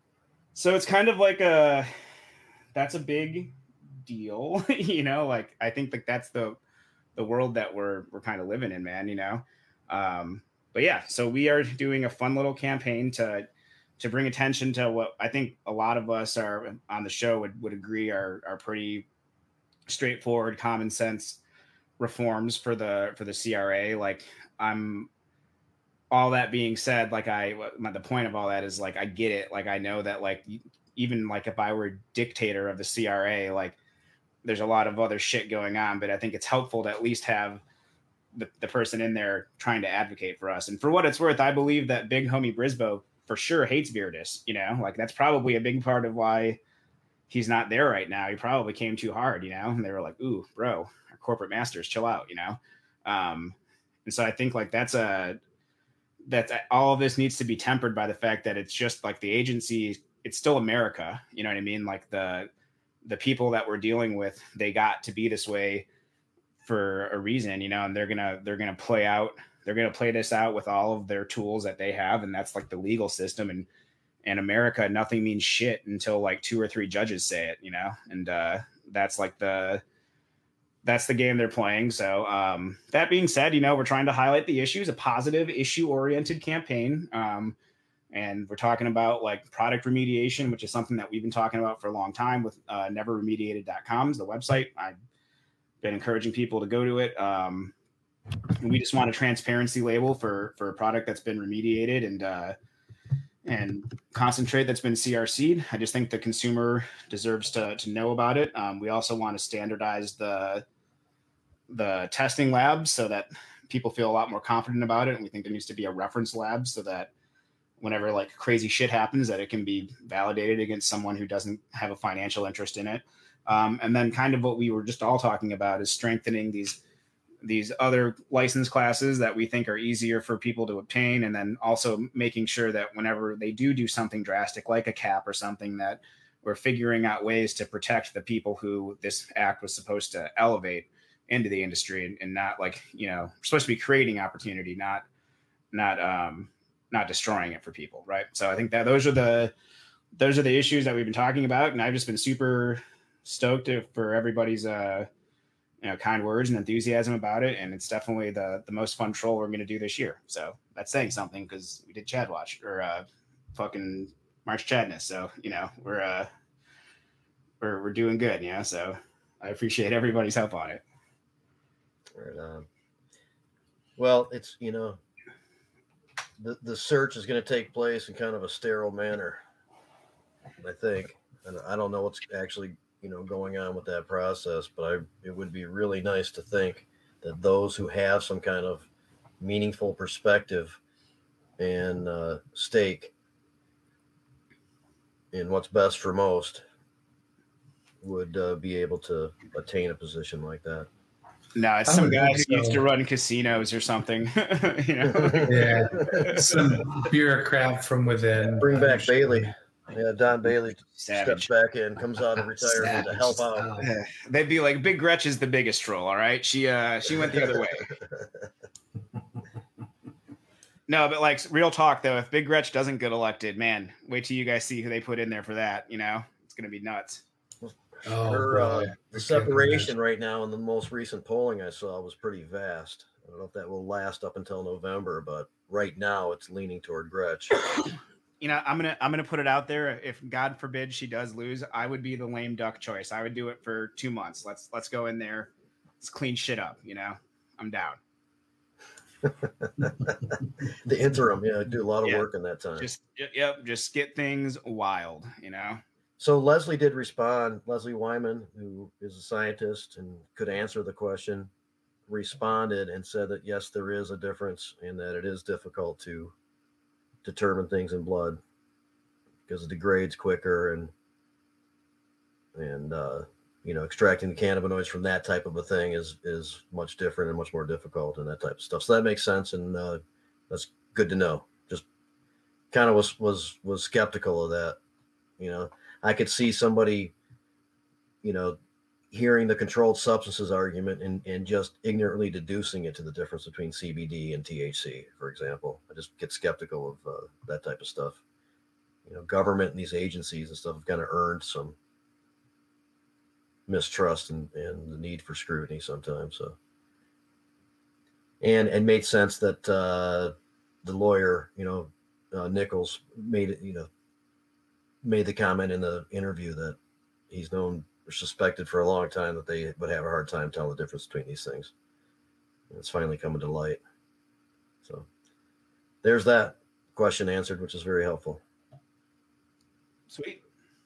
so it's kind of like a, that's a big deal, you know, like, I think like that's the, the world that we're, we're kind of living in, man, you know? Um, but yeah, so we are doing a fun little campaign to, to bring attention to what I think a lot of us are on the show would, would agree are, are pretty straightforward, common sense reforms for the, for the C R A. Like I'm, all that being said, like I, the point of all that is like, I get it. Like, I know that like, even like if I were dictator of the C R A, like there's a lot of other shit going on, but I think it's helpful to at least have the, the person in there trying to advocate for us. And for what it's worth, I believe that big homie Brisboe for sure hates Virtus, you know, like that's probably a big part of why he's not there right now. He probably came too hard, you know, and they were like, ooh, bro, our corporate masters, chill out, you know? Um, and so I think like that's a, that all of this needs to be tempered by the fact that it's just like the agency, it's still America. You know what I mean? Like the, the people that we're dealing with, they got to be this way for a reason, you know, and they're going to, they're going to play out, they're going to play this out with all of their tools that they have. And that's like the legal system. And in America, nothing means shit until like two or three judges say it, you know? And uh, that's like the, that's the game they're playing. So um, that being said, you know, we're trying to highlight the issues, a positive issue oriented campaign. Um, and we're talking about like product remediation, which is something that we've been talking about for a long time with uh, never remediated dot com is the website. I've been encouraging people to go to it. Um, and we just want a transparency label for, for a product that's been remediated and, uh, and concentrate that's been C R C'd. I just think the consumer deserves to, to know about it. Um, we also want to standardize the, the testing labs so that people feel a lot more confident about it. And we think there needs to be a reference lab so that whenever like crazy shit happens, that it can be validated against someone who doesn't have a financial interest in it. Um, and then kind of what we were just all talking about is strengthening these, these other license classes that we think are easier for people to obtain. And then also making sure that whenever they do do something drastic, like a cap or something, that we're figuring out ways to protect the people who this act was supposed to elevate into the industry and, and not like, you know, we're supposed to be creating opportunity, not, not, um, not destroying it for people. Right. So I think that those are the, those are the issues that we've been talking about. And I've just been super stoked to, for everybody's, uh, you know, kind words and enthusiasm about it. And it's definitely the, the most fun troll we're going to do this year. So that's saying something because we did Chad Watch or, uh, fucking March Chadness. So, you know, we're, uh, we're, we're doing good. Yeah. So I appreciate everybody's help on it.
Right on. Well, it's, you know, the, the search is going to take place in kind of a sterile manner, I think. And I don't know what's actually, you know, going on with that process, but I, it would be really nice to think that those who have some kind of meaningful perspective and uh, stake in what's best for most would uh, be able to attain a position like that.
No, it's
I
some
would
guy
think
who
so.
used to run casinos or something. You know?
Yeah, some bureaucrat from within.
Bring
I'm
back
sure.
Bailey. Yeah, Don Bailey
Savage.
steps back in, comes out of retirement to help out.
Uh, they'd be like, Big Gretch is the biggest troll. All right, she uh she went the other way. No, but like real talk though, if Big Gretch doesn't get elected, man, wait till you guys see who they put in there for that. You know, it's gonna be nuts.
Oh,
Her, uh,
boy.
the separation right now in the most recent polling I saw was pretty vast. I don't know if that will last up until November, but right now it's leaning toward Gretch.
You know, I'm gonna I'm gonna put it out there. If God forbid she does lose, I would be the lame duck choice. I would do it for two months. Let's let's go in there, let's clean shit up. You know, I'm down.
The interim, yeah, I do a lot of
Yeah.
work in that time.
Just yep, just get things wild. You know.
So Leslie did respond. Leslie Wyman, who is a scientist and could answer the question, responded and said that yes, there is a difference and that it is difficult to determine things in blood because it degrades quicker and and uh, you know, extracting the cannabinoids from that type of a thing is is much different and much more difficult and that type of stuff. So that makes sense and uh, that's good to know. Just kind of was was was skeptical of that. You know, I could see somebody, you know, hearing the controlled substances argument and, and just ignorantly deducing it to the difference between C B D and T H C, for example. I just get skeptical of uh, that type of stuff. You know, government and these agencies and stuff have kind of earned some mistrust and, and the need for scrutiny sometimes. So, and and made sense that uh, the lawyer, you know, uh, Nichols made it, you know, made the comment in the interview that he's known or suspected for a long time that they would have a hard time telling the difference between these things. And it's finally coming to light. So there's that question answered, which is very helpful.
Sweet.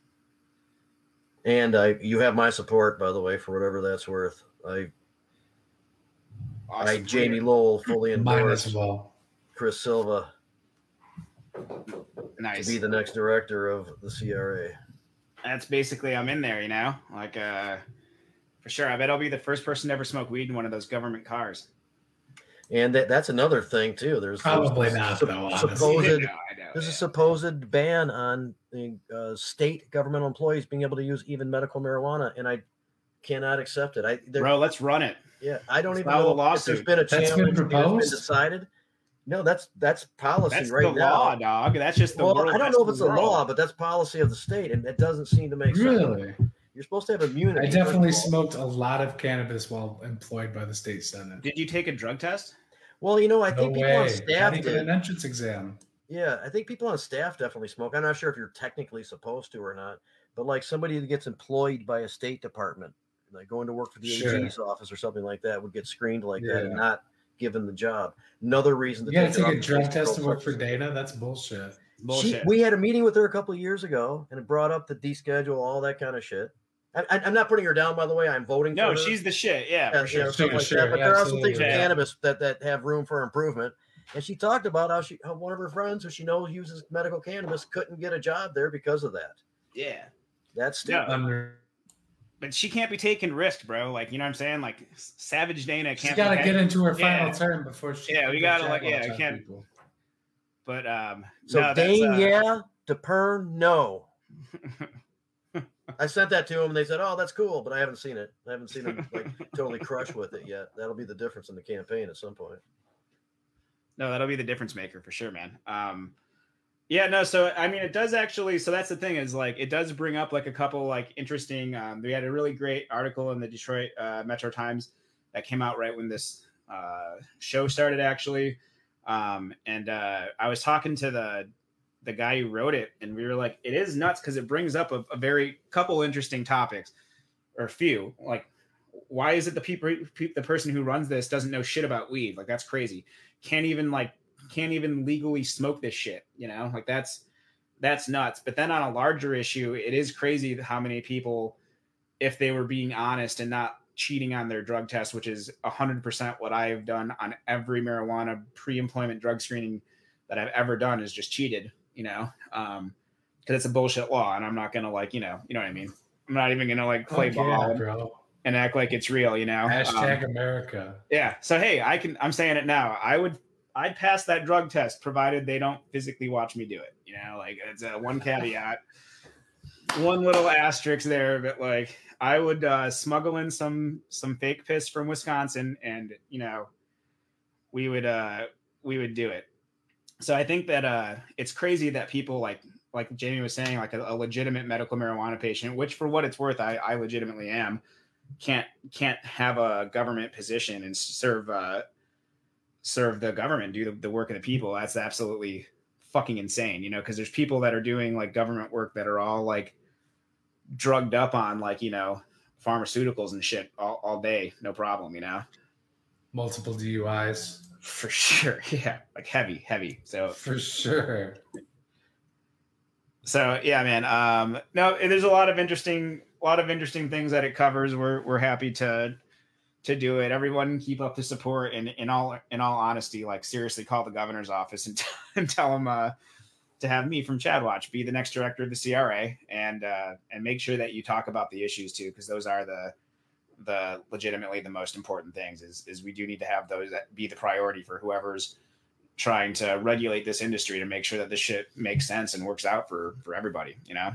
And I, you have my support, by the way, for whatever that's worth. I,
Awesome.
I, Jamie Lowell, fully
Mine
endorse
as well.
Chris Silva
Nice.
to be the next director of the C R A.
That's basically I'm in there. You know, like uh, for sure. I bet I'll be the first person to ever smoke weed in one of those government cars.
And that, that's another thing too. There's
Probably
there's
not,
sup-
though, honestly.
supposed,
I know, I know,
there's
yeah.
a supposed ban on uh, state governmental employees being able to use even medical marijuana, and I cannot accept it. I there,
Bro, let's run it.
yeah, I don't
let's
even
file
know
a
if there's
lawsuit.
been a
That's been
challenge that's been
proposed?
decided. No, that's that's policy
That's
right
the
now.
law, dog. That's just the
well,
world.
I don't
That's
know if it's
the
a law,
world.
but that's policy of the state, and it doesn't seem to make sense.
Really?
You're supposed to have immunity.
I definitely
first of all.
smoked a lot of cannabis while employed by the state senate.
Did you take a drug test?
Well, you know, I
No
think people on
way.
staff
Not even
did.
an entrance exam.
Yeah, I think people on staff definitely smoke. I'm not sure if you're technically supposed to or not, but like somebody that gets employed by a state department, like going to work for the
Sure.
A G's office or something like that, would get screened like that and
Yeah.
not given the job. Another reason to
You got to
it
take a
off
drug
the
test to work for
controlled
Dana? That's bullshit.
substance. She,
Bullshit.
we had a meeting with her a couple of years ago, and it brought up the deschedule, all that kind of shit. I, I, I'm not putting her down, by the way. I'm voting
no,
for her.
she's the shit. Yeah,
Yeah,
for sure.
yeah, stuff like
Sure,
that. But
yeah,
there are some things with
absolutely.
cannabis that, that have room for improvement. And she talked about how she how one of her friends who she knows uses medical cannabis couldn't get a job there because of that.
Yeah.
That's
No.
stupid.
Under,
But she can't be taking risks, bro. Like, you know what I'm saying? Like, Savage Dana
she's
can't
got to
be
get into her final
Yeah.
term before she.
Yeah,
can
we
go
gotta,
jack
like, yeah,
off
we
on
can't-
people.
But, um,
So
no,
Dane,
that's, uh,
yeah, DePern, no. I sent that to them, and they said, "Oh, that's cool," but I haven't seen it. I haven't seen them like totally crush with it yet. That'll be the difference in the campaign at some point.
No, that'll be the difference maker for sure, man. Um, yeah, no, so I mean, it does actually. So that's the thing is like it does bring up like a couple like interesting. Um, we had a really great article in the Detroit uh, Metro Times that came out right when this uh, show started, actually. Um, and uh, I was talking to the the guy who wrote it, and we were like, it is nuts because it brings up a, a very couple interesting topics, or a few. Like, why is it the people, the person who runs this doesn't know shit about weed? Like, that's crazy. Can't even like can't even legally smoke this shit, you know? Like that's that's nuts. But then on a larger issue, it is crazy how many people, if they were being honest and not cheating on their drug test, which is one hundred percent what I have done on every marijuana pre-employment drug screening that I've ever done, is just cheated, you know? Um, because it's a bullshit law, and I'm not gonna like, you know, you know what I mean? I'm not even gonna like play
Fuck
ball
yeah, bro.
and act like it's real, you know?
Hashtag
Um,
America.
yeah. So hey, I can. I'm saying it now. I would. I'd pass that drug test provided they don't physically watch me do it. You know, like it's a one caveat, one little asterisk there, but like I would uh, smuggle in some some fake piss from Wisconsin, and you know, we would uh, we would do it. So I think that uh, it's crazy that people like like Jamie was saying, like a, a legitimate medical marijuana patient, which for what it's worth, I, I legitimately am, can't can't have a government position and serve uh, serve the government, do the, the work of the people. That's absolutely fucking insane, you know, because there's people that are doing like government work that are all like drugged up on like, you know, pharmaceuticals and shit all, all day, no problem, you know.
Multiple D U Is.
For sure. Yeah. Like heavy, heavy. So
for sure.
So yeah, man. Um, no, there's a lot of interesting, a lot of interesting things that it covers. We're, we're happy to, to do it. Everyone keep up the support, and in all, in all honesty, like seriously call the governor's office and, t- and tell him, uh, to have me from Chadwatch be the next director of the C R A, and, uh, and make sure that you talk about the issues too. Cause those are the, the legitimately the most important things is, is we do need to have those that be the priority for whoever's trying to regulate this industry to make sure that this shit makes sense and works out for, for everybody, you know?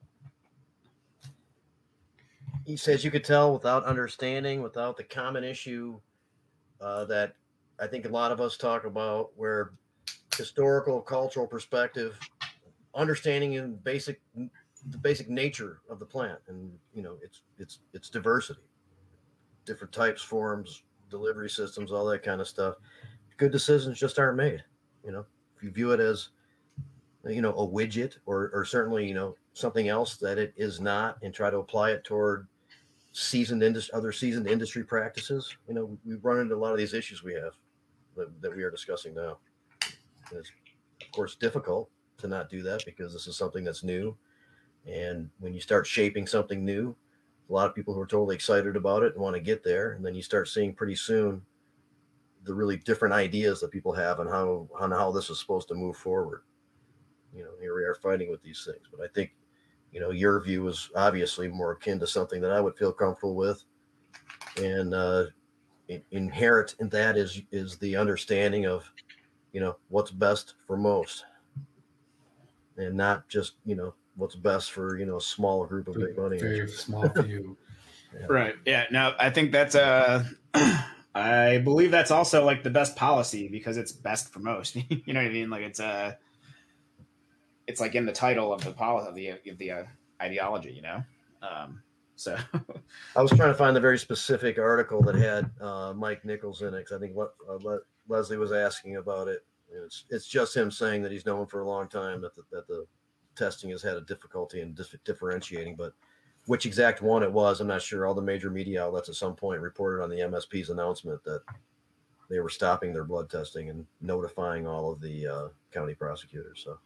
He says you could tell without understanding, without the common issue uh, that I think a lot of us talk about, where historical, cultural perspective, understanding in basic, the basic nature of the plant, and you know, it's it's it's diversity, different types, forms, delivery systems, all that kind of stuff. Good decisions just aren't made. You know, if you view it as, you know, a widget or or certainly, you know, something else that it is not, and try to apply it toward seasoned industry, other seasoned industry practices, you know, we run into a lot of these issues we have that, that we are discussing now. And it's of course difficult to not do that because this is something that's new. And when you start shaping something new, a lot of people who are totally excited about it and want to get there. And then you start seeing pretty soon the really different ideas that people have on how, on how this is supposed to move forward. You know, here we are fighting with these things, but I think, you know, your view is obviously more akin to something that I would feel comfortable with. And uh, inherent in that is, is the understanding of, you know, what's best for most, and not just, you know, what's best for, you know, a small group of big money.
Very small few.
Yeah. Right. Yeah. No, I think that's uh I believe that's also like the best policy because it's best for most. You know what I mean? Like it's uh it's like in the title of the policy of the of the uh, ideology, you know. Um, so
I was trying to find the very specific article that had uh, Mike Nichols in it, because I think what uh, Le- Leslie was asking about it. It's it's just him saying that he's known for a long time that the, that the testing has had a difficulty in dif- differentiating, but which exact one it was, I'm not sure. All the major media outlets at some point reported on the M S P's announcement that they were stopping their blood testing and notifying all of the uh, county prosecutors. So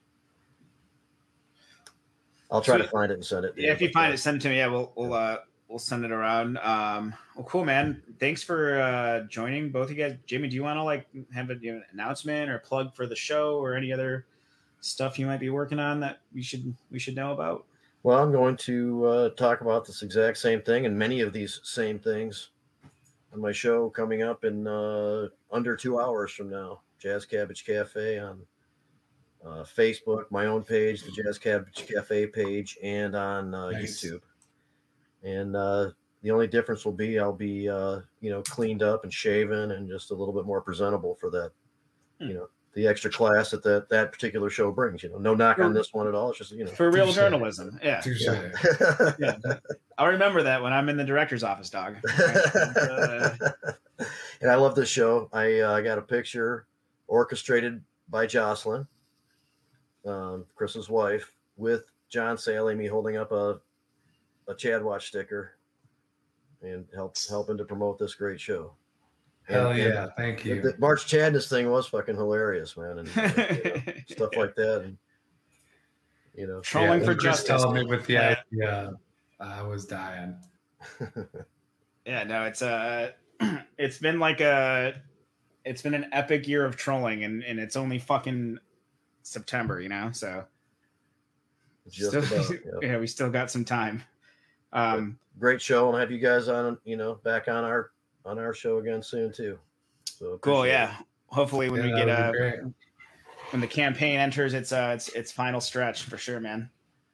I'll try
Sweet.
to find it and send it.
Yeah, if you find it, send it to me. Yeah, we'll we'll uh, we'll send it around. Um, well, cool, man. Thanks for uh, joining, both of you guys. Jamie, do you want to like have a, you know, an announcement or plug for the show or any other stuff you might be working on that we should we should know about?
Well, I'm going to uh, talk about this exact same thing and many of these same things on my show coming up in uh, under two hours from now. Jazz Cabbage Cafe on uh, Facebook, my own page, the Jazz Cabbage Cafe page, and on uh, nice. YouTube. And uh, the only difference will be I'll be uh, you know, cleaned up and shaven and just a little bit more presentable for that, hmm. you know, the extra class that that, that particular show brings. You know, no knock on this one at all. It's just, you know,
for real journalism. Yeah.
Yeah.
Yeah. I'll remember that when I'm in the director's office, dog.
uh, and I love this show. I uh, got a picture orchestrated by Jocelyn, um, Chris's wife, with John Saley, me holding up a a Chadwatch sticker and help helping to promote this great show.
Hell
and,
yeah,
and
thank you.
The March Chadness thing was fucking hilarious, man, and uh, you know, stuff like that, and you know,
trolling
yeah,
for
Chris
justice.
Telling me with the yeah. idea, I was dying.
Yeah, no, it's uh it's been like a it's been an epic year of trolling, and and it's only fucking September, you know, so
just
still,
about, yep.
Yeah, we still got some time. Um,
great show, and have you guys on, you know, back on our on our show again soon too. So
cool, yeah.
it.
hopefully when
Yeah,
we
that
get
would
a
be great.
when the campaign enters its uh its its final stretch for sure, man.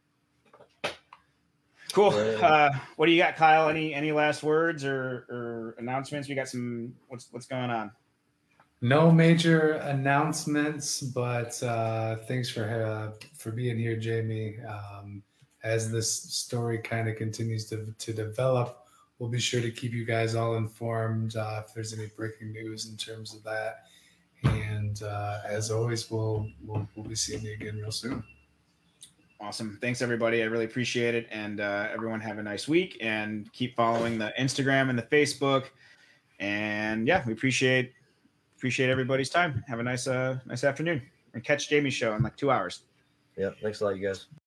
Cool.
Right.
Uh, what do you got, Kyle? Any any last words or, or announcements? We got some. What's what's going on?
No major announcements, but uh, thanks for uh, for being here, Jamie. Um, as this story kind of continues to to develop, we'll be sure to keep you guys all informed uh, if there's any breaking news in terms of that. And uh, as always, we'll, we'll we'll be seeing you again real soon.
Awesome. Thanks, everybody. I really appreciate it. And uh, everyone have a nice week and keep following the Instagram and the Facebook. And yeah, we appreciate appreciate everybody's time. Have a nice uh nice afternoon. And catch Jamie's show in like two hours.
Yeah. Thanks a lot, you guys.